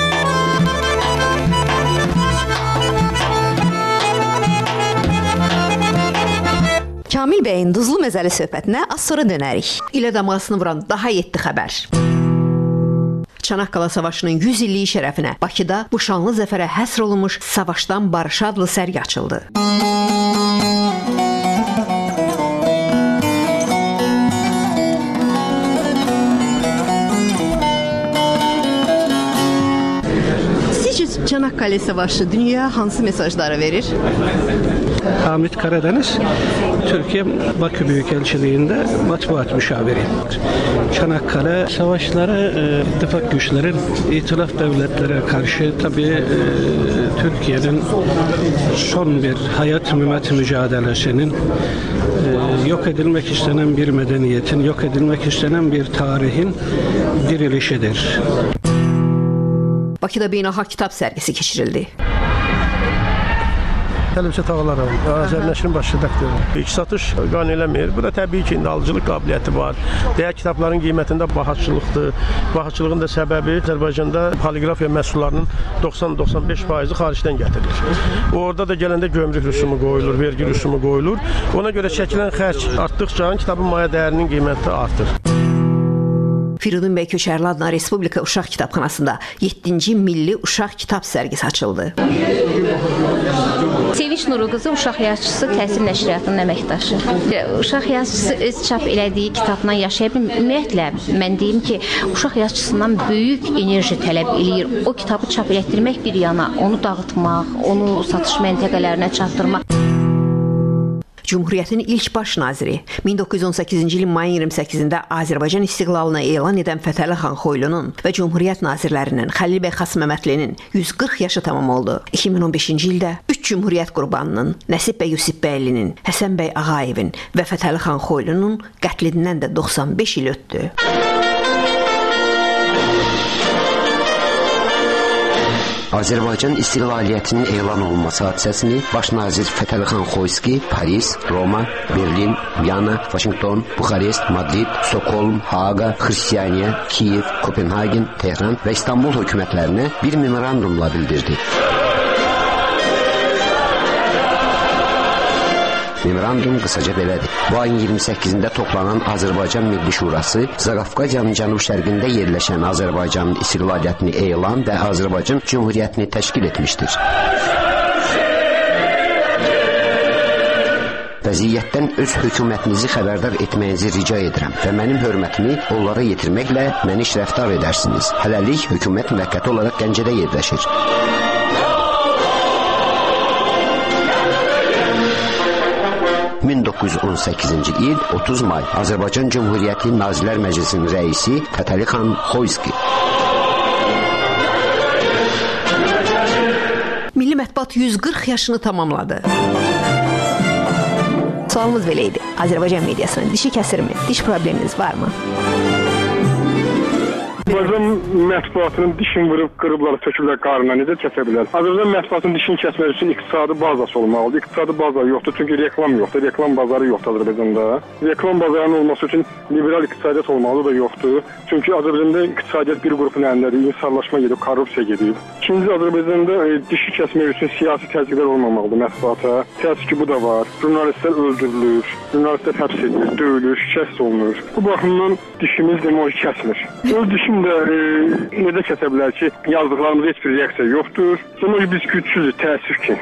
Speaker 4: Kamil bəyin duzlu məzəli söhbətinə az sonra dönərik.
Speaker 20: İlə damğasını vuran daha yeddi xəbər. Çanaqqala Savaşının yüz illiyi şərəfinə Bakıda bu şanlı zəfərə həsr olunmuş Savaşdan Barışa adlı sərgi açıldı.
Speaker 4: Sizcə Çanaqqale Savaşı dünyaya hansı mesajları verir?
Speaker 5: Hamid Karadeniz, Türkiye Bakü Büyükelçiliğinde matbuat müşaviri. Çanakkale savaşları e, ittifak güçlerin itilaf devletlere karşı tabii e, Türkiye'nin son bir hayat mümet mücadelesinin e, yok edilmek istenen bir medeniyetin, yok edilmek istenen bir tarihin dirilişidir.
Speaker 20: Bakıda beynəlxalq kitab sərgisi keçirildi.
Speaker 8: Əlbəttə Tağlar Azər Nəşrin başı redaktoru. İlk satış qan eləmir. Bu da təbii ki, indi alıcılıq qabiliyyəti var. Digər kitabların qiymətində bahaçılıqdır. Bahaçılığın da səbəbi Azərbaycanda poliqrafiya məhsullarının doxsan doxsan beş faizi xaricdən gətirilir. Orada da gələndə gömrük rüsumu qoyulur, vergi rüsumu qoyulur. Ona görə çəkilən xərc artdıqca kitabın maya dəyərinin qiyməti artır.
Speaker 20: Firidun bəy Köçərli adına Respublika Uşaq Kitabxanasında yeddinci Milli Uşaq Kitab sərgisi açıldı.
Speaker 9: Sevinç Nuru qızı uşaq yazıçısı, təhsil nəşriyyatının əməkdaşı. Uşaq yazıçısı öz çap elədiyi kitabla yaşaya bilmir. Ümumiyyətlə, mən deyim ki, uşaq yazıçısından böyük enerji tələb eləyir. O kitabı çap elətdirmək bir yana, onu dağıtmaq, onu satış məntəqələrinə çatdırmaq.
Speaker 20: Cumhuriyyətin ilk baş naziri min doqquz yüz on səkkizinci ilin mayın iyirmi səkkizində Azərbaycan istiqlalını elan edən Fətəli xan Xoylunun və Cumhuriyyət nazirlərinin Xəlil bəy Xasməmmədlinin yüz qırx yaşı tamam oldu. iki min on beşinci ildə üç Cumhuriyyət qurbanının Nəsib bəy Yusifbəylinin, Həsən bəy Ağayevin və Fətəli xan Xoylunun qətlindən də doxsan beş il ötdü.
Speaker 10: Azərbaycan istiqlaliyyətinin elan olunması hadisəsini baş nazir Fətəli xan Xoyski Paris, Roma, Berlin, Viyana, Vaşinqton, Buxarest, Madrid, Stokholm, Haaqa, Xristianiya, Kiyev, Kopenhagen, Tehran və İstanbul hökumətlərinə bir memorandumla bildirdi. Memorandum qısaca belədir. Bu ayın iyirmi səkkizində toplanan Azərbaycan Milli Şurası Zaqafqaziyanın cənub-şərqində yerləşən Azərbaycanın istiqlaliyyətini elan və Azərbaycan Cumhuriyyətini təşkil etmişdir. Vəziyyətdən öz hökumətinizi xəbərdar etməyinizi rica edirəm və mənim hörmətimi onlara yetirməklə məni şərəfdar edərsiniz. Hələlik hökumət müvəqqəti olaraq Gəncədə yerləşir. min doqquz yüz on səkkizinci il otuz may Azərbaycan Cumhuriyyəti Nazirlər Məclisinin rəisi Fətəli xan Xoyski.
Speaker 20: Milli mətbuat yüz qırx yaşını tamamladı. Sualımız belə idi. Azərbaycan mediasının dişi kəsirmi? Diş probleminiz varmı?
Speaker 11: Azərbaycan mətbuatının dişini vurub qırıblar, töküblər qarına necə kəsə bilər? Azərbaycan mətbuatının dişini kəsmək üçün iqtisadi bazası olmalıdır. İqtisadi baza yoxdur, çünki reklam yoxdur. Reklam bazarı yoxdur Azərbaycanda. Reklam bazarının olması üçün liberal iqtisadiyyat olmalıdır da yoxdur. Çünki Azərbaycanda iqtisadiyyat bir qrupun əlindədir, insanlaşma gedib, korrupsiya gedib. İkinci, Azərbaycanda e, dişi kəsmək üçün siyasi təzyiqlər olmamalıdır mətbuata. Təəssüf ki, bu da var. Jurnalistlər öldürülür, jurnalistlər həbs edilir, döyülür, şikəst olunur. Bu baxımdan dişimiz demək kəsmir. Öz dişim də e, necə kəsə bilər ki, yazdıqlarımızda heç bir reaksiya yoxdur. Demək ki, biz gücsüzük, təəssüf ki.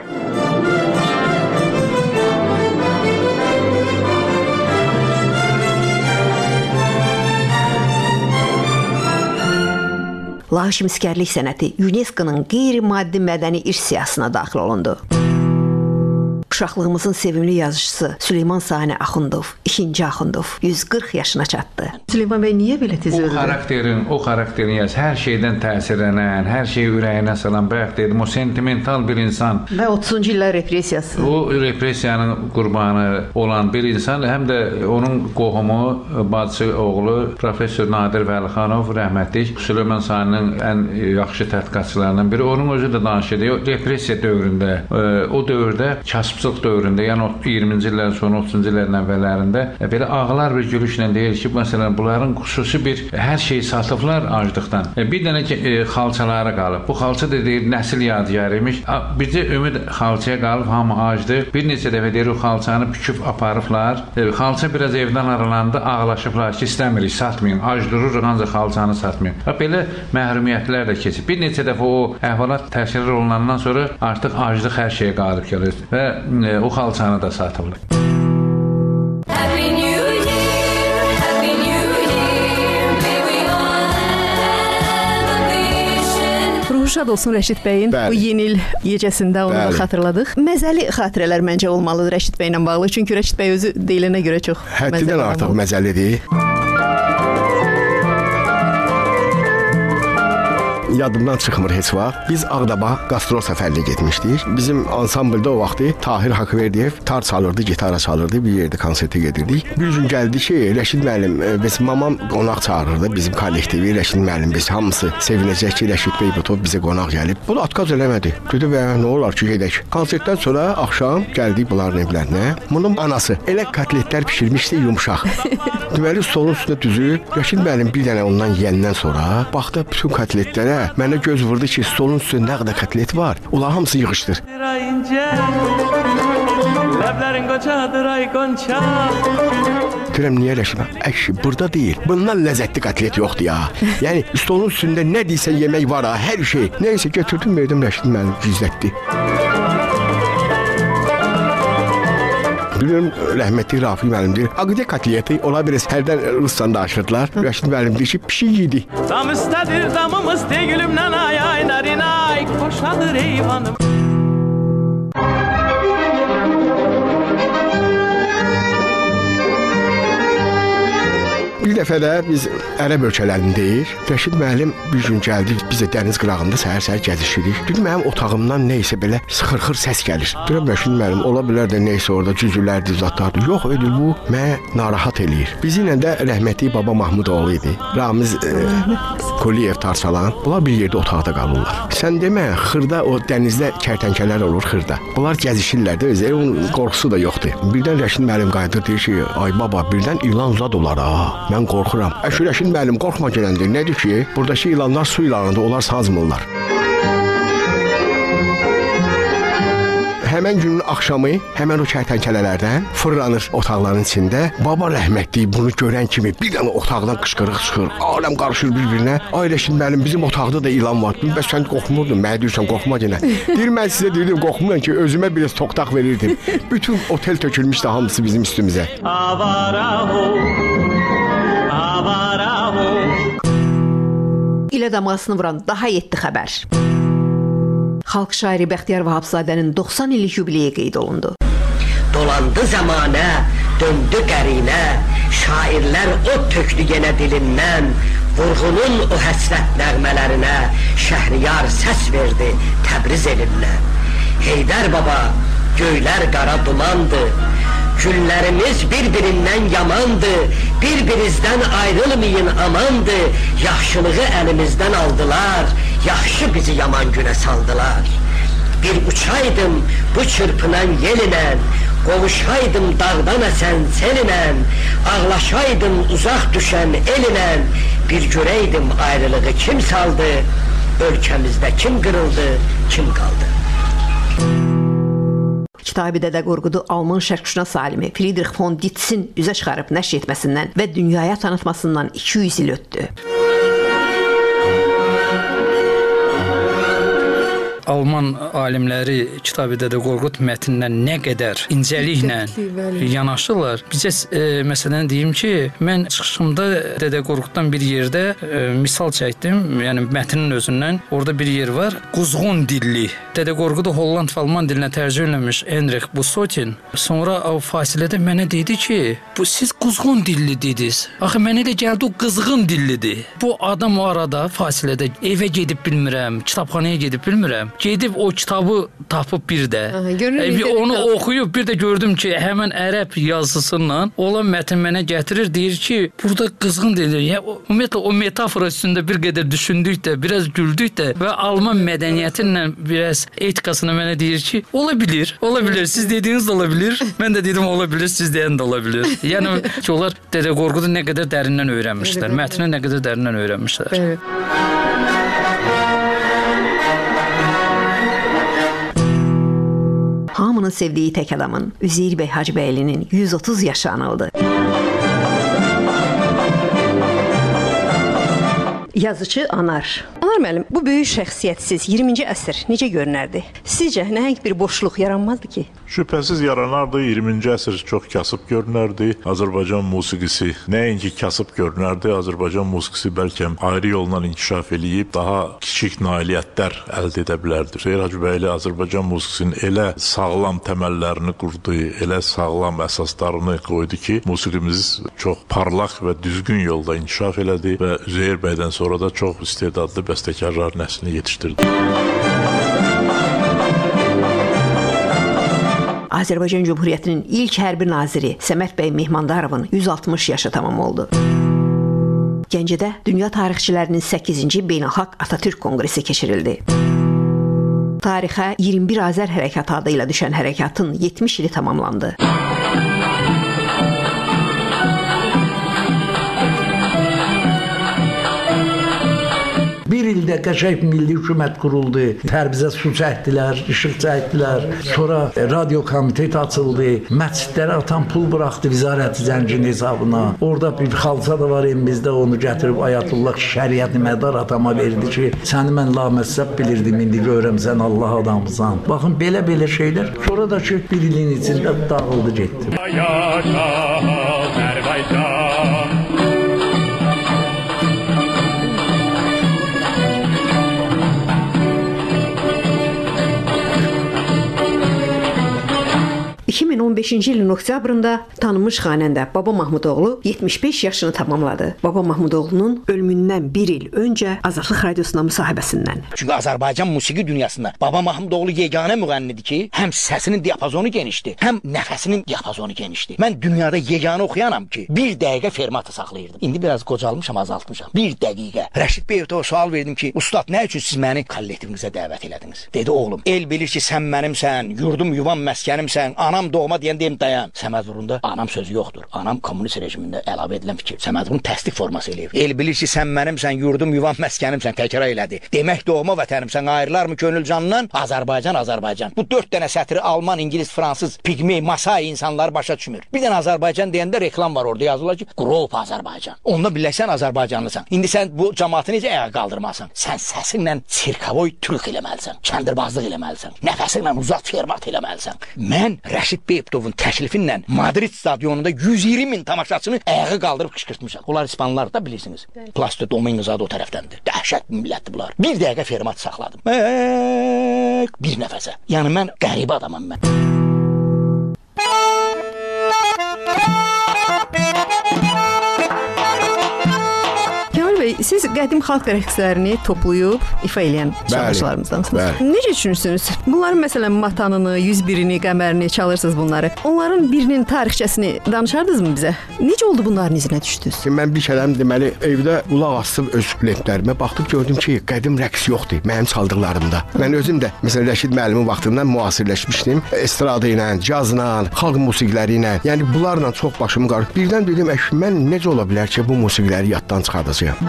Speaker 20: Laçın miskərlik sənəti UNESCO-nun qeyri-maddi mədəni irs siyahısına daxil olundu. Uşaqlığımızın sevimli yazıcısı Süleyman Sani Axundov, ikinci Axundov yüz qırx yaşına çatdı. Süleyman bəy niyə belə tez öldü?
Speaker 12: O xarakterin, o xarakterin yaz, hər şeydən təsirlənən, hər şeyi ürəyinə salan, bayaq dedim, o sentimental bir insan.
Speaker 20: Və otuzuncu illər repressiyası.
Speaker 12: O repressiyanın qurbanı olan bir insan, həm də onun qohumu, bacısı, oğlu professor Nadir Vəlixanov, rəhmətlik, Süleyman Sani'nin ən yaxşı tədqiqatçılarından biri. Onun özü də danışırdı. O repressiya dövründə, o dövrdə kasıb dövründə, yəni iyirminci illərin sonra otuzuncu illərin əvvəllərində belə ağlar bir gülüşlə deyir ki, məsələn, bunların xüsusi bir hər şeyi satıblar aclıqdan. Bir dənə ki, xalçalara qalıb. Bu xalça da deyir, nəsil yadigar imiş. Bizə ümid xalçaya qalıb, hamı acdı. Bir neçə dəfə deyir, o xalçanı büküb aparıblar. Xalça biraz evdən aralandı, ağlaşıblar ki, istəmirik, satmayın. Ac dururuq, ancaq xalçanı satmayın. Belə məhrumiyyətlər də keçib. Bir neçə dəfə o əhvalat təşkil olunandan sonra artıq aclıq hər şeyə qalib gəlir və o xalçanı da satılır.
Speaker 20: Şad olsun Rəşid bəyin Bəli. Bu yeni il gecəsində onu Bəli. Xatırladıq. Məzəli xatirələr məncə olmalıdır Rəşid bəylə bağlı. Çünki Rəşid bəy özü deyilənə görə çox
Speaker 22: həddindən artıq məzəlidir. yadımdan çıxmır heç vaxt. Biz Ağdaba qastrol səfərinə getmişdik. Bizim ansamblda o vaxtı Tahir Haqverdiyev tar çalırdı, gitara çalırdı. Bir yerdə konsertə gedirdik. Bir gün gəldi ki, Rəşid müəllim, biz mamam qonaq çağırırdı bizim kollektivi. Rəşid müəllim biz hamısı sevinəcək ki, Rəşid Beybutov bizə qonaq gəlib. Bu da atqaz eləmədi. Dedi və nə olar ki, gedək. Konsertdən sonra axşam gəldik bunların evlərinə. Bunun anası elə kotletlər bişirmişdi yumşaq. Deməli stolun üstünə düzüb, Rəşid müəllim bir dənə ondan yeyəndən sonra baxdı bütün kotletlərə. Mənə göz vurdu ki, stolun üstündə nə qədər kotlet var. Onlar hamısı yığışdır. Deyirəm, niyə Rəşid? Əşi, burada deyil. Bundan ləzzətli kotlet yoxdur ya. Yəni stolun üstündə nə deyirsən yemək var ha, hər şey. Nəysə götürdüm, verdim Rəşid müəllim gizlətdi. Bilirəm, rəhmətli Rafi müəllim deyir, aqide kotleti ola bilir, hərdən Rusdan danışırdılar. Rəşid müəllim deyir ki, pişik yedi. Dam istədir, damımız de gülümdən ay ay narinay, koşadır eyvanım. Bir dəfə də biz ərəb ölkələrindəyik. Rəşid müəllim bir gün gəldi, biz də dəniz qırağında səhər-səhər gəzişirik. Dedi, mənim otağımdan neysə belə sıxır-xır səs gəlir. Deyirəm, Rəşid müəllim, ola bilər də neysə orada cüzülərdir, zatlardır. Yox, ödül bu mənə narahat eləyir. Bizi ilə də rəhmətli Baba Mahmudoğlu idi. Ramiz e, Kuliyev Tarsalan. Bunlar bir yerdə otaqda qalırlar. Sən demə, xırda o dənizdə kərtənkələr olur xırda. Bunlar gəzişirlər də, özləri onun qorxusu da yoxdur. Birdən Rəşid müəllim qayıdır, deyir ki, ay baba, birdən ilan zad olar ha. Mən qorxuram. Əşi Rəşid müəllim qorxma gələndir. Nədir ki, buradakı ilanlar su ilanında, onlar sazmırlar. Həmən günün axşamı həmən o kərtənkələlərdən fırlanır otaqların içində. Baba rəhmətli bunu görən kimi bir dənə otaqdan qışqırıq çıxır. Aləm qarışır bir-birinə. Ay Rəşid müəllim, bizim otaqda da ilan var. Bəs sən qorxmurdun, mənə deyirsən qorxma yenə. Deyir, mən sizə deyirdim qorxmuram ki, özümə biraz toqtaq verirdim. Bütün otel tökülmüşdü hamısı bizim üstümüzə.
Speaker 20: İlə damğasını vuran daha yeddi xəbər. Xalq şairi Bəxtiyar Vahabzadənin doxsan illik yubileyi qeyd olundu.
Speaker 6: Dolandı zamanə, döndü qərinə, şairlər o tökdü yenə dilindən, vurğunun o həsrət nəğmələrinə, Şəhriyar səs verdi Təbriz elindən. Heydər baba, göylər qara dumandı, günlərimiz bir-birindən yamandı, bir-birizdən ayrılmayın amandı, yaxşılığı əlimizdən aldılar, yaxşı bizi yaman günə saldılar. Bir uçaydım bu çırpınan yelinə, qovuşaydım dağdan əsən selinə, ağlaşaydım uzaq düşən elinə, bir görəydim ayrılığı kim saldı, ölkəmizdə kim qırıldı, kim qaldı.
Speaker 20: Kitabi Dədə Qorqudu Alman şərqşünas alimi Friedrich von Ditzin üzə çıxarıb nəşr etməsindən və dünyaya tanıtmasından iki yüz il ötdü.
Speaker 7: Alman alimləri Kitabi Dədə Qorqud mətnindən nə qədər incəliklə yanaşırlar. Bizə e, məsələn deyim ki, mən çıxışımda Dədə Qorquddan bir yerdə e, misal çəkdim. Yəni mətnin özündən orada bir yer var. Quzğun dilli. Dədə Qorqudu Holland və Alman dilinə tərcümə etmiş Enrich Busotin. Sonra o fasilədə mənə dedi ki, bu siz quzğun dilli dediniz. Axı mənə də gəldi o qızğın dillidir. Bu adam o arada fasilədə evə gedib bilmirəm, kitabxanaya gedib bilmirəm. Gedib o kitabı tapıb bir də. Aha, e, onu kitab. Oxuyub bir də gördüm ki, həmən ərəb yazısından olan mətn mənə gətirir, deyir ki, burada qızğın deyilir. Ya, ümumiyyətlə o metafora üstündə bir qədər düşündük də, biraz güldük də və Alman mədəniyyətinlə biraz etikasına mənə deyir ki, ola bilir, ola bilir. Siz dediyiniz də ola bilir. Mən də dedim ola bilir, siz deyən də ola bilir. Yəni ki, onlar Dədə Qorqudu nə qədər dərindən öyrənmişlər, mətni nə qədər dərindən öyrənmişlər. Evet.
Speaker 20: Hamının sevdiyi tək adamın Üzeyir bəy Hacıbəylinin yüz otuz yaşı anıldı. Yazıcı Anar. Anar müəllim, bu böyük şəxsiyyətsiz iyirminci əsr necə görünərdi? Sizcə nəhəng bir boşluq yaranmazdı ki?
Speaker 13: Şübhəsiz yaranardı. iyirminci əsr çox kasıb görünərdi. Azərbaycan musiqisi nəinki kasıb görünərdi, Azərbaycan musiqisi bəlkə ayrı yolla inkişaf eləyib daha kiçik nailiyyətlər əldə edə bilərdi. Üzeyir Hacıbəyli Azərbaycan musiqisinin elə sağlam təməllərini qurdu, elə sağlam əsaslarını qoydu ki, musiqimiz çox parlaq və düzgün yolda inkişaf elədi və Üzeyir bəydən sonra da çox istedadlı bir bəstəkarlar nəslini yetişdirdi.
Speaker 20: Azərbaycan Cümhuriyyətinin ilk hərbi naziri Səməd bəy Mehmandarovun yüz altmış yaşı tamam oldu. Gəncədə dünya tarixçilərinin səkkizinci Beynəlxalq Atatürk Konqresi keçirildi. Tarixə iyirmi bir Azər Hərəkatı adı ilə düşən hərəkatın yetmiş ili tamamlandı.
Speaker 1: Bir ildə qəşəng milli hökumət quruldu. Tərbizə su çəkdilər, işıq çəkdilər. Sonra radio komitet açıldı. Məscidlərə atan pul buraxdı Vizarəti Zəngin hesabına. Orada bir xalça da var elimizdə, onu gətirib Ayətullah Şəriət Mədar atama verdi ki, səni mən laməssəb bilirdim, indi görürəm sən Allah adamısan. Baxın, belə-belə şeylər. Sonra da ki, bir ilin içində dağıldı getdi.
Speaker 20: iki min on beşinci ilin oktyabrında tanınmış xanəndə Baba Mahmudoğlu yetmiş beş yaşını tamamladı. Baba Mahmudoğlu'nun ölümündən bir il öncə Azadlıq Radiosuna müsahibəsindən.
Speaker 2: Çünki Azərbaycan musiqi dünyasında Baba Mahmudoğlu yeganə müğənnidir ki, həm səsinin diapazonu genişdir, həm nəfəsinin diapazonu genişdir. Mən dünyada yeganə oxuyanam ki, bir dəqiqə fermatı saxlayırdım. İndi biraz qocalmışam, azaltmışam. Bir dəqiqə. Rəşid Beyevdə sual verdim ki, ustad, nə üçün siz məni kollektivimizə dəvət elədiniz? Dedi, oğlum, el bilir ki, sən mənimsən, yurdum, yuvam, məskənimsən, anam doğma deyən deyim dayan. Səməd Vurğunda anam sözü yoxdur. Anam kommunist rejimində əlavə edilən fikir. Səməd Vurğun təsdiq forması eləyir. El bilir ki, sən mənimsən, yurdum, yuvam, məskənimsən, təkrar elədi. Demək doğma vətənimsən, ayrılar mı könül canından? Azərbaycan, Azərbaycan. Bu dörd dənə sətri Alman, İngilis, Fransız, Pigmey, Masai insanları başa düşmür. Bir dənə Azərbaycan deyəndə reklam var orada yazılır ki, Qrop Azərbaycan. Onunla birləşsən Azərbaycanlısan. İndi sən bu cəmaatı necə ayağa qaldırmasan? Sən səsinlə sirkavoy türk eləməlisən, kəndirbazlıq eləməlisən, nəfəsinlə uzat fermat eləməlisən. Mən Rəşid Beyevdovun təklifinlə Madrid stadionunda yüz iyirmi min tamaşaçını ayağa qaldırıb qışqırtmışam. Onlar İspanlılar da bilirsiniz. Plasto Domingos adı o tərəfdəndir. Dəhşət bir millətdir bunlar. Bir dəqiqə fermat saxladım. Bir nəfəsə. Yəni mən qəribə adamam mən.
Speaker 20: Siz qədim xalq rəqslərini toplayıb ifa edən şarkıcılarımızdansınız. Necə düşünürsünüz? Bunların məsələn matanını, yüz birini, qəmərini çalırsınız bunları. Onların birinin tarixçəsini danışardınızmı bizə? Necə oldu bunların izinə düşdünüz?
Speaker 22: Mən bir kələm deməli evdə qulaq asıb öz lentlərimə baxdım, gördüm ki, qədim rəqs yoxdur mənim çaldıqlarımda. Mən özüm də məsələn Rəşid müəllimin vaxtından müasirləşmişdim. Estrada ilə, cazla, xalq musiqiləri ilə. Yəni bunlarla çox başımı qarıb. Birdən dedim, əş mən necə ola bilər ki, bu musiqiləri yaddan çıxardacağam?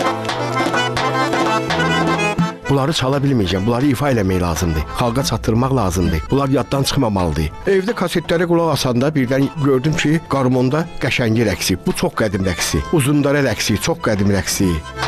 Speaker 22: Bunları çala bilməyəcəm, bunları ifa eləmək lazımdır. Xalqa çatdırmaq lazımdır. Bunlar yaddan çıxmamalıdır. Evdə kasetlərə qulaq asanda birdən gördüm ki, qarmonda qəşəngi rəqsi. Bu çox qədim rəqsi. Uzundara rəqsi, çox qədim rəqsi.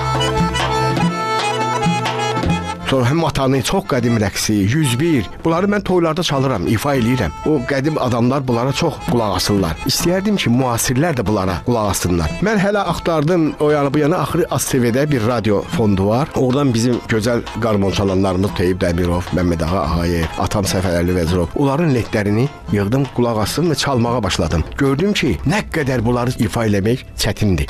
Speaker 22: Sonra həm matanı, çox qədim rəqsi, yüz bir. Bunları mən toylarda çalıram, ifa eləyirəm. O qədim adamlar bunlara çox qulaq asırlar. İstəyərdim ki, müasirlər də bunlara qulaq assınlar. Mən hələ axtardım o yana bu yana, axırı A S T V-də bir radio fondu var. Oradan bizim gözəl qarmon çalanlarımız Teyyib Dəmirov, Məmməd Ağa Ağayev, Atam Səfərəli Vəzirov. Onların lentlərini yığdım, qulaq assın və çalmağa başladım. Gördüm ki, nə qədər bunları ifa eləmək çətindir.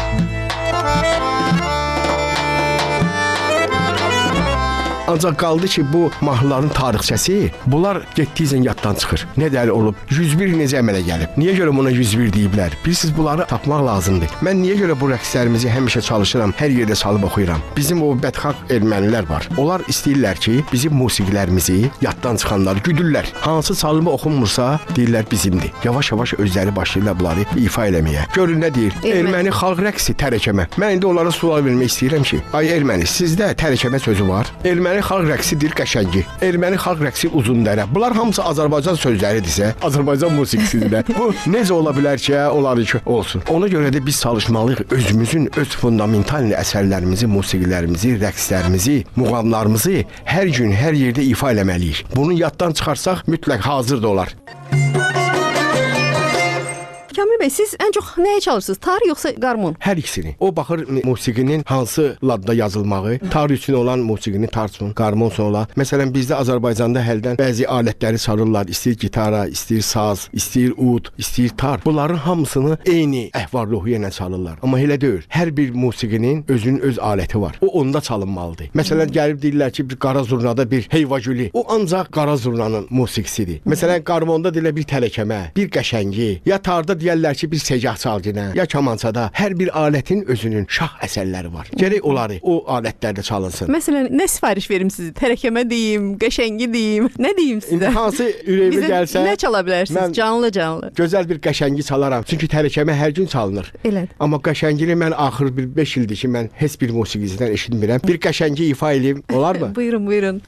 Speaker 22: Ancaq qaldı ki, bu mahnıların tarixçəsi, bunlar getdikcə yaddan çıxır. Nə dəli olub? yüz bir necə əmələ gəlib? Niyə görə buna yüz bir deyiblər? Bilirsiniz, bunları tapmaq lazımdır. Mən niyə görə bu rəqslərimizi həmişə çalışıram, hər yerdə çalıb oxuyuram? Bizim o bədxalq ermənilər var. Onlar istəyirlər ki, bizim musiqilərimizi yaddan çıxanları güdürlər. Hansı çalımı oxunmursa, deyirlər bizimdir. Yavaş-yavaş özləri başlayırlar bunları ifa eləməyə. Görün nə deyir? Erməni xalq rəqsi tərəkəmə. Mən indi onlara sual vermək istəyirəm ki, ay erməni, sizdə tərəkəmə sözü var? Erməni xalq rəqsidir qəşəngi. Erməni xalq rəqsi uzundərə. Bunlar hamısı Azərbaycan sözləridirsə, Azərbaycan musiqisidir. Bu necə ola bilər ki, onları ki olsun. Ona görə də biz çalışmalıyıq özümüzün öz fundamental əsərlərimizi, musiqilərimizi, rəqslərimizi, muğamlarımızı hər gün, hər yerdə ifa eləməliyik. Bunu yaddan çıxarsaq mütləq hazır da olar.
Speaker 20: Kamil bəy, siz ən çox nəyə çalışırsınız? Tar yoxsa qarmon?
Speaker 22: Hər ikisini. O baxır musiqinin hansı ladda yazılmağı, tar üçün olan musiqini tar üçün, qarmon üçün olan. Məsələn, bizdə Azərbaycanda həldən bəzi alətləri çalırlar. İstəyir gitara, istəyir saz, istəyir ud, istəyir tar. Bunların hamısını eyni əhval-ruhiyyə ilə çalırlar. Amma elə deyil. Hər bir musiqinin özünün öz aləti var. O onda çalınmalıdır. Məsələn, gəlib deyirlər ki, bir qara zurnada bir heyvagülü. O ancaq qara zurnanın musiqisidir. Məsələn, qarmonda deyirlər bir tələkəmə, bir qəşəngi, ya tarda deyirlər ki, bir segah çalgınə, ya kamançada hər bir alətin özünün şah əsərləri var. Gərək onları o alətlərdə çalınsın.
Speaker 20: Məsələn, nə sifariş verim sizə? Tərəkəmə deyim, qəşəngi deyim, nə deyim sizə?
Speaker 22: İndi hansı ürəyimə gəlsə,
Speaker 20: nə çala bilərsiniz? Canlı canlı.
Speaker 22: Gözəl bir qəşəngi çalaram. Çünki tərəkəmə hər gün çalınır.
Speaker 20: Elədir.
Speaker 22: Amma qəşəngini mən axır bir beş ildir ki, mən heç bir musiqiciden eşitmirəm. Bir qəşəngi ifa edeyim, olar mı?
Speaker 20: Buyurun, buyurun.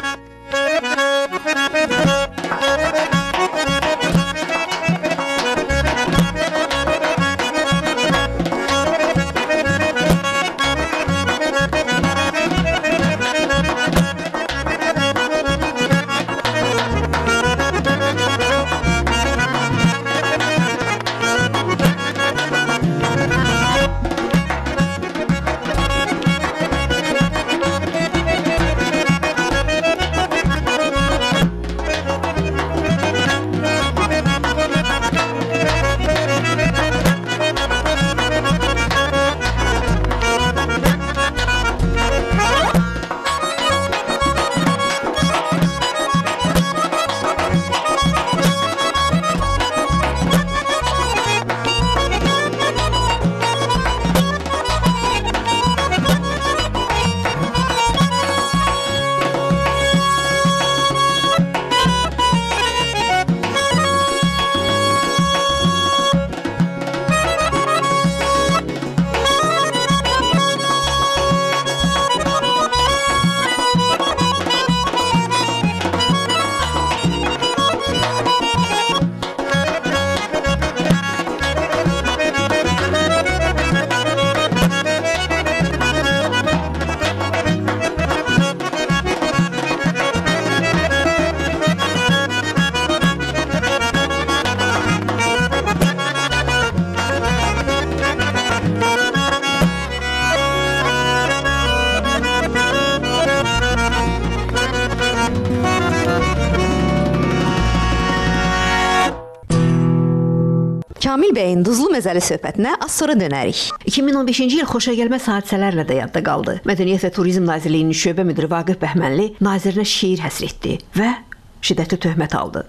Speaker 20: Kamil bəyin duzlu məzəli söhbətinə az sonra dönərik. iki min on beşinci il xoşagəlməz hadisələrlə də yadda qaldı. Mədəniyyət və Turizm Nazirliyinin şöbə müdiri Vaqif Bəhmənli nazirinə şeir həsr etdi və şiddətli töhmət aldı.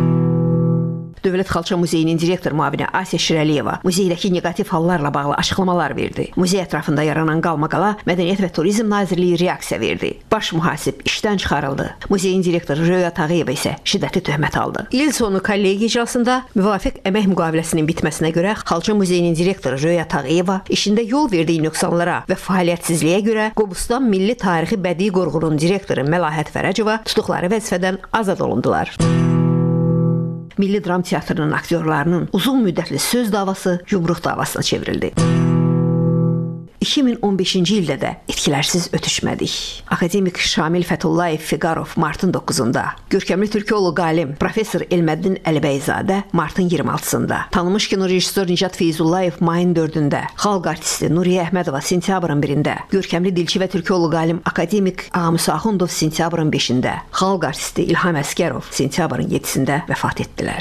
Speaker 20: Dövlət Xalça Muzeyinin direktor müavini Asiya Şirəliyeva muzeydəki neqativ hallarla bağlı açıqlamalar verdi. Muzey ətrafında yaranan qalmaqala Mədəniyyət və Turizm Nazirliyi reaksiya verdi. Baş mühasib işdən çıxarıldı. Muzeyin direktoru Röya Tağıyeva isə şiddətli töhmət aldı. İl sonu kollegiya iclasında müvafiq əmək müqaviləsinin bitməsinə görə Xalça Muzeyinin direktoru Röya Tağıyeva işində yol verdiyi nöqsanlara və fəaliyyətsizliyə görə Qobustan Milli Tarixi Bədii Qorğunun direktoru Məlahət Fərəcova tutuqları vəzifədən azad olundular. Milli Dram Teatrının aktyorlarının uzun müddətli söz davası yumruq davasına çevrildi. iki min on beşinci ildə də etkilərsiz ötüşmədik. Akademik Şamil Fətullayev Fiqarov martın doqquzunda, görkəmli türkoloq alim professor Elməddin Əlibəyzadə martın iyirmi altısında, tanınmış kino rejissor Nicat Feyzullayev mayın dördündə, xalq artisti Nuriyə Əhmədova sentyabrın birində, görkəmli dilçi və türkoloq alim akademik Ağamüsə Axundov sentyabrın beşində, xalq artisti İlham Əskərov sentyabrın yedisində vəfat etdilər.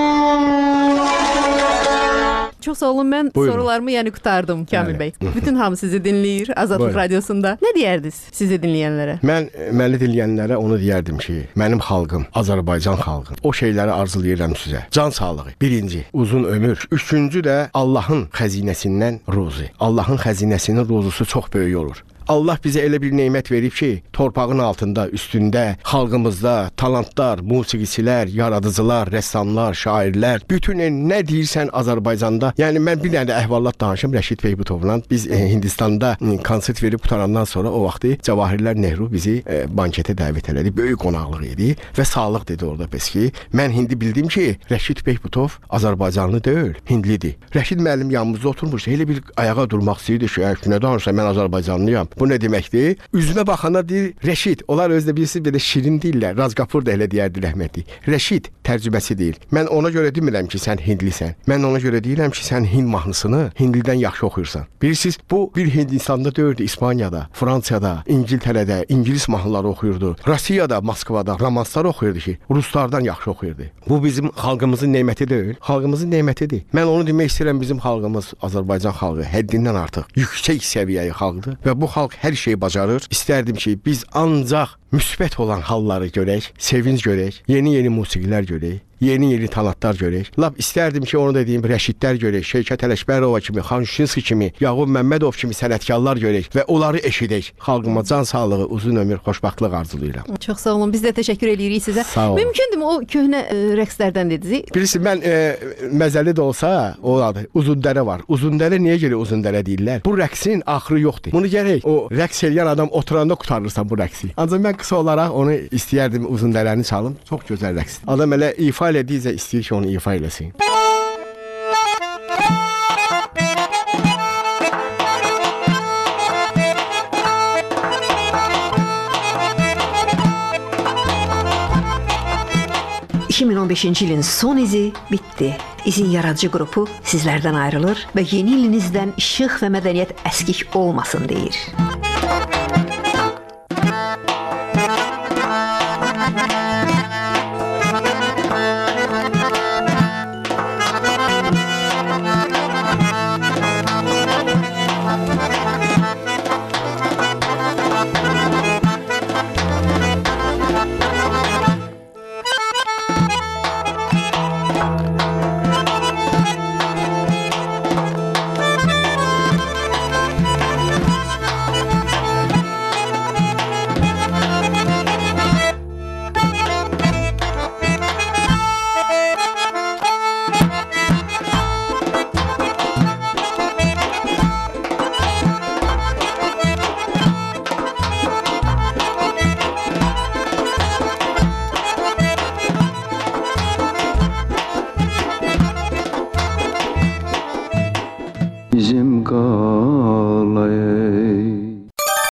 Speaker 20: Çox sağ olun, mən Buyurun. sorularımı yəni qutardım Kamil bəy. Bütün hamı sizi dinləyir Azadlıq Buyurun. Radiosunda. Nə deyərdiniz sizi dinləyənlərə?
Speaker 22: Mən məni dinləyənlərə onu deyərdim ki, mənim xalqım, Azərbaycan xalqım, o şeyləri arzulayıram sizə. Can sağlığı, birinci, uzun ömür. Üçüncü də Allahın xəzinəsindən ruzi. Allahın xəzinəsinin ruzusu çox böyük olur. Allah bizə elə bir nemət verib ki, torpağın altında, üstündə, xalqımızda talantlar, musiqiçilər, yaradıcılar, rəssamlar, şairlər, bütün nə deyirsən Azərbaycanda. Yəni mən bir dənə əhvalat danışım Rəşid Beybutovla. Biz e, Hindistanda e, konsert verib qutarandan sonra o vaxtı Cavahirlər Nehru bizi e, banketə dəvət elədi. Böyük qonaqlıq idi və sağlıq dedi orada pes ki, mən hindi bildim ki, Rəşid Beybutov Azərbaycanlı deyil, hindlidir. Rəşid müəllim yanımızda oturmuş, elə bir ayağa durmaq istəyirdi ki, nə danışsa mən Azərbaycanlıyam. Bu nə deməkdir? Üzünə baxanda deyir Rəşid. Onlar özdə bilirsiniz belə şirin deyirlər. Razqapur da elə deyərdi rəhmətli. Rəşid tərcüməsi deyil. Mən ona görə demirəm ki, sən hindlisən. Mən ona görə deyirəm ki, sən Hind mahnısını hindlidən yaxşı oxuyursan. Bilirsiniz, bu bir Hindistanda deyildi, İspaniyada, Fransiyada, İngiltərədə ingilis mahnıları oxuyurdu. Rusiyada, Moskvada romanslar oxuyurdu ki, ruslardan yaxşı oxuyurdu. Bu bizim xalqımızın neməti deyil, xalqımızın nemətidir. Mən onu demək istəyirəm, bizim xalqımız Azərbaycan xalqı həddindən artıq yüksək səviyyəli xalqdır və bu xalq hər şeyi bacarır. İstərdim ki, biz ancaq müsbət olan halları görək, sevinç görək, yeni-yeni musiqilər görək, yeni-yeni talatlar görək. Lap istərdim ki, onu dediyim Rəşidlər görək, Şevkət Ələkbərova kimi, Xan Şuşinski kimi, Yaqub Məmmədov kimi sənətkarlar görək və onları eşidək. Xalqıma can sağlığı, uzun ömür, xoşbəxtlıq arzulayıram.
Speaker 20: Çox sağ olun. Biz də təşəkkür edirik sizə. Mümkündürmü o köhnə e, rəqslərdən dediniz?
Speaker 22: Bilirsiniz, mən e, məzəli də olsa, o adı Uzundərə var. Uzundərə niyə görə Uzundərə deyirlər? Bu rəqsin axırı yoxdur. Bunu gərək o rəqs eləyən adam oturanda qurtarırsan bu rəqsi. Ancaq mən qısa olaraq onu istəyərdim Uzundərəni çalım. Çox gözəl rəqs. Adam elə ifa elədiyicə istəyir ki, onu ifa eləsin.
Speaker 20: iki min on beşinci ilin son izi bitdi. İzin yaradıcı qrupu sizlərdən ayrılır və yeni ilinizdən işıq və mədəniyyət əskik olmasın deyir.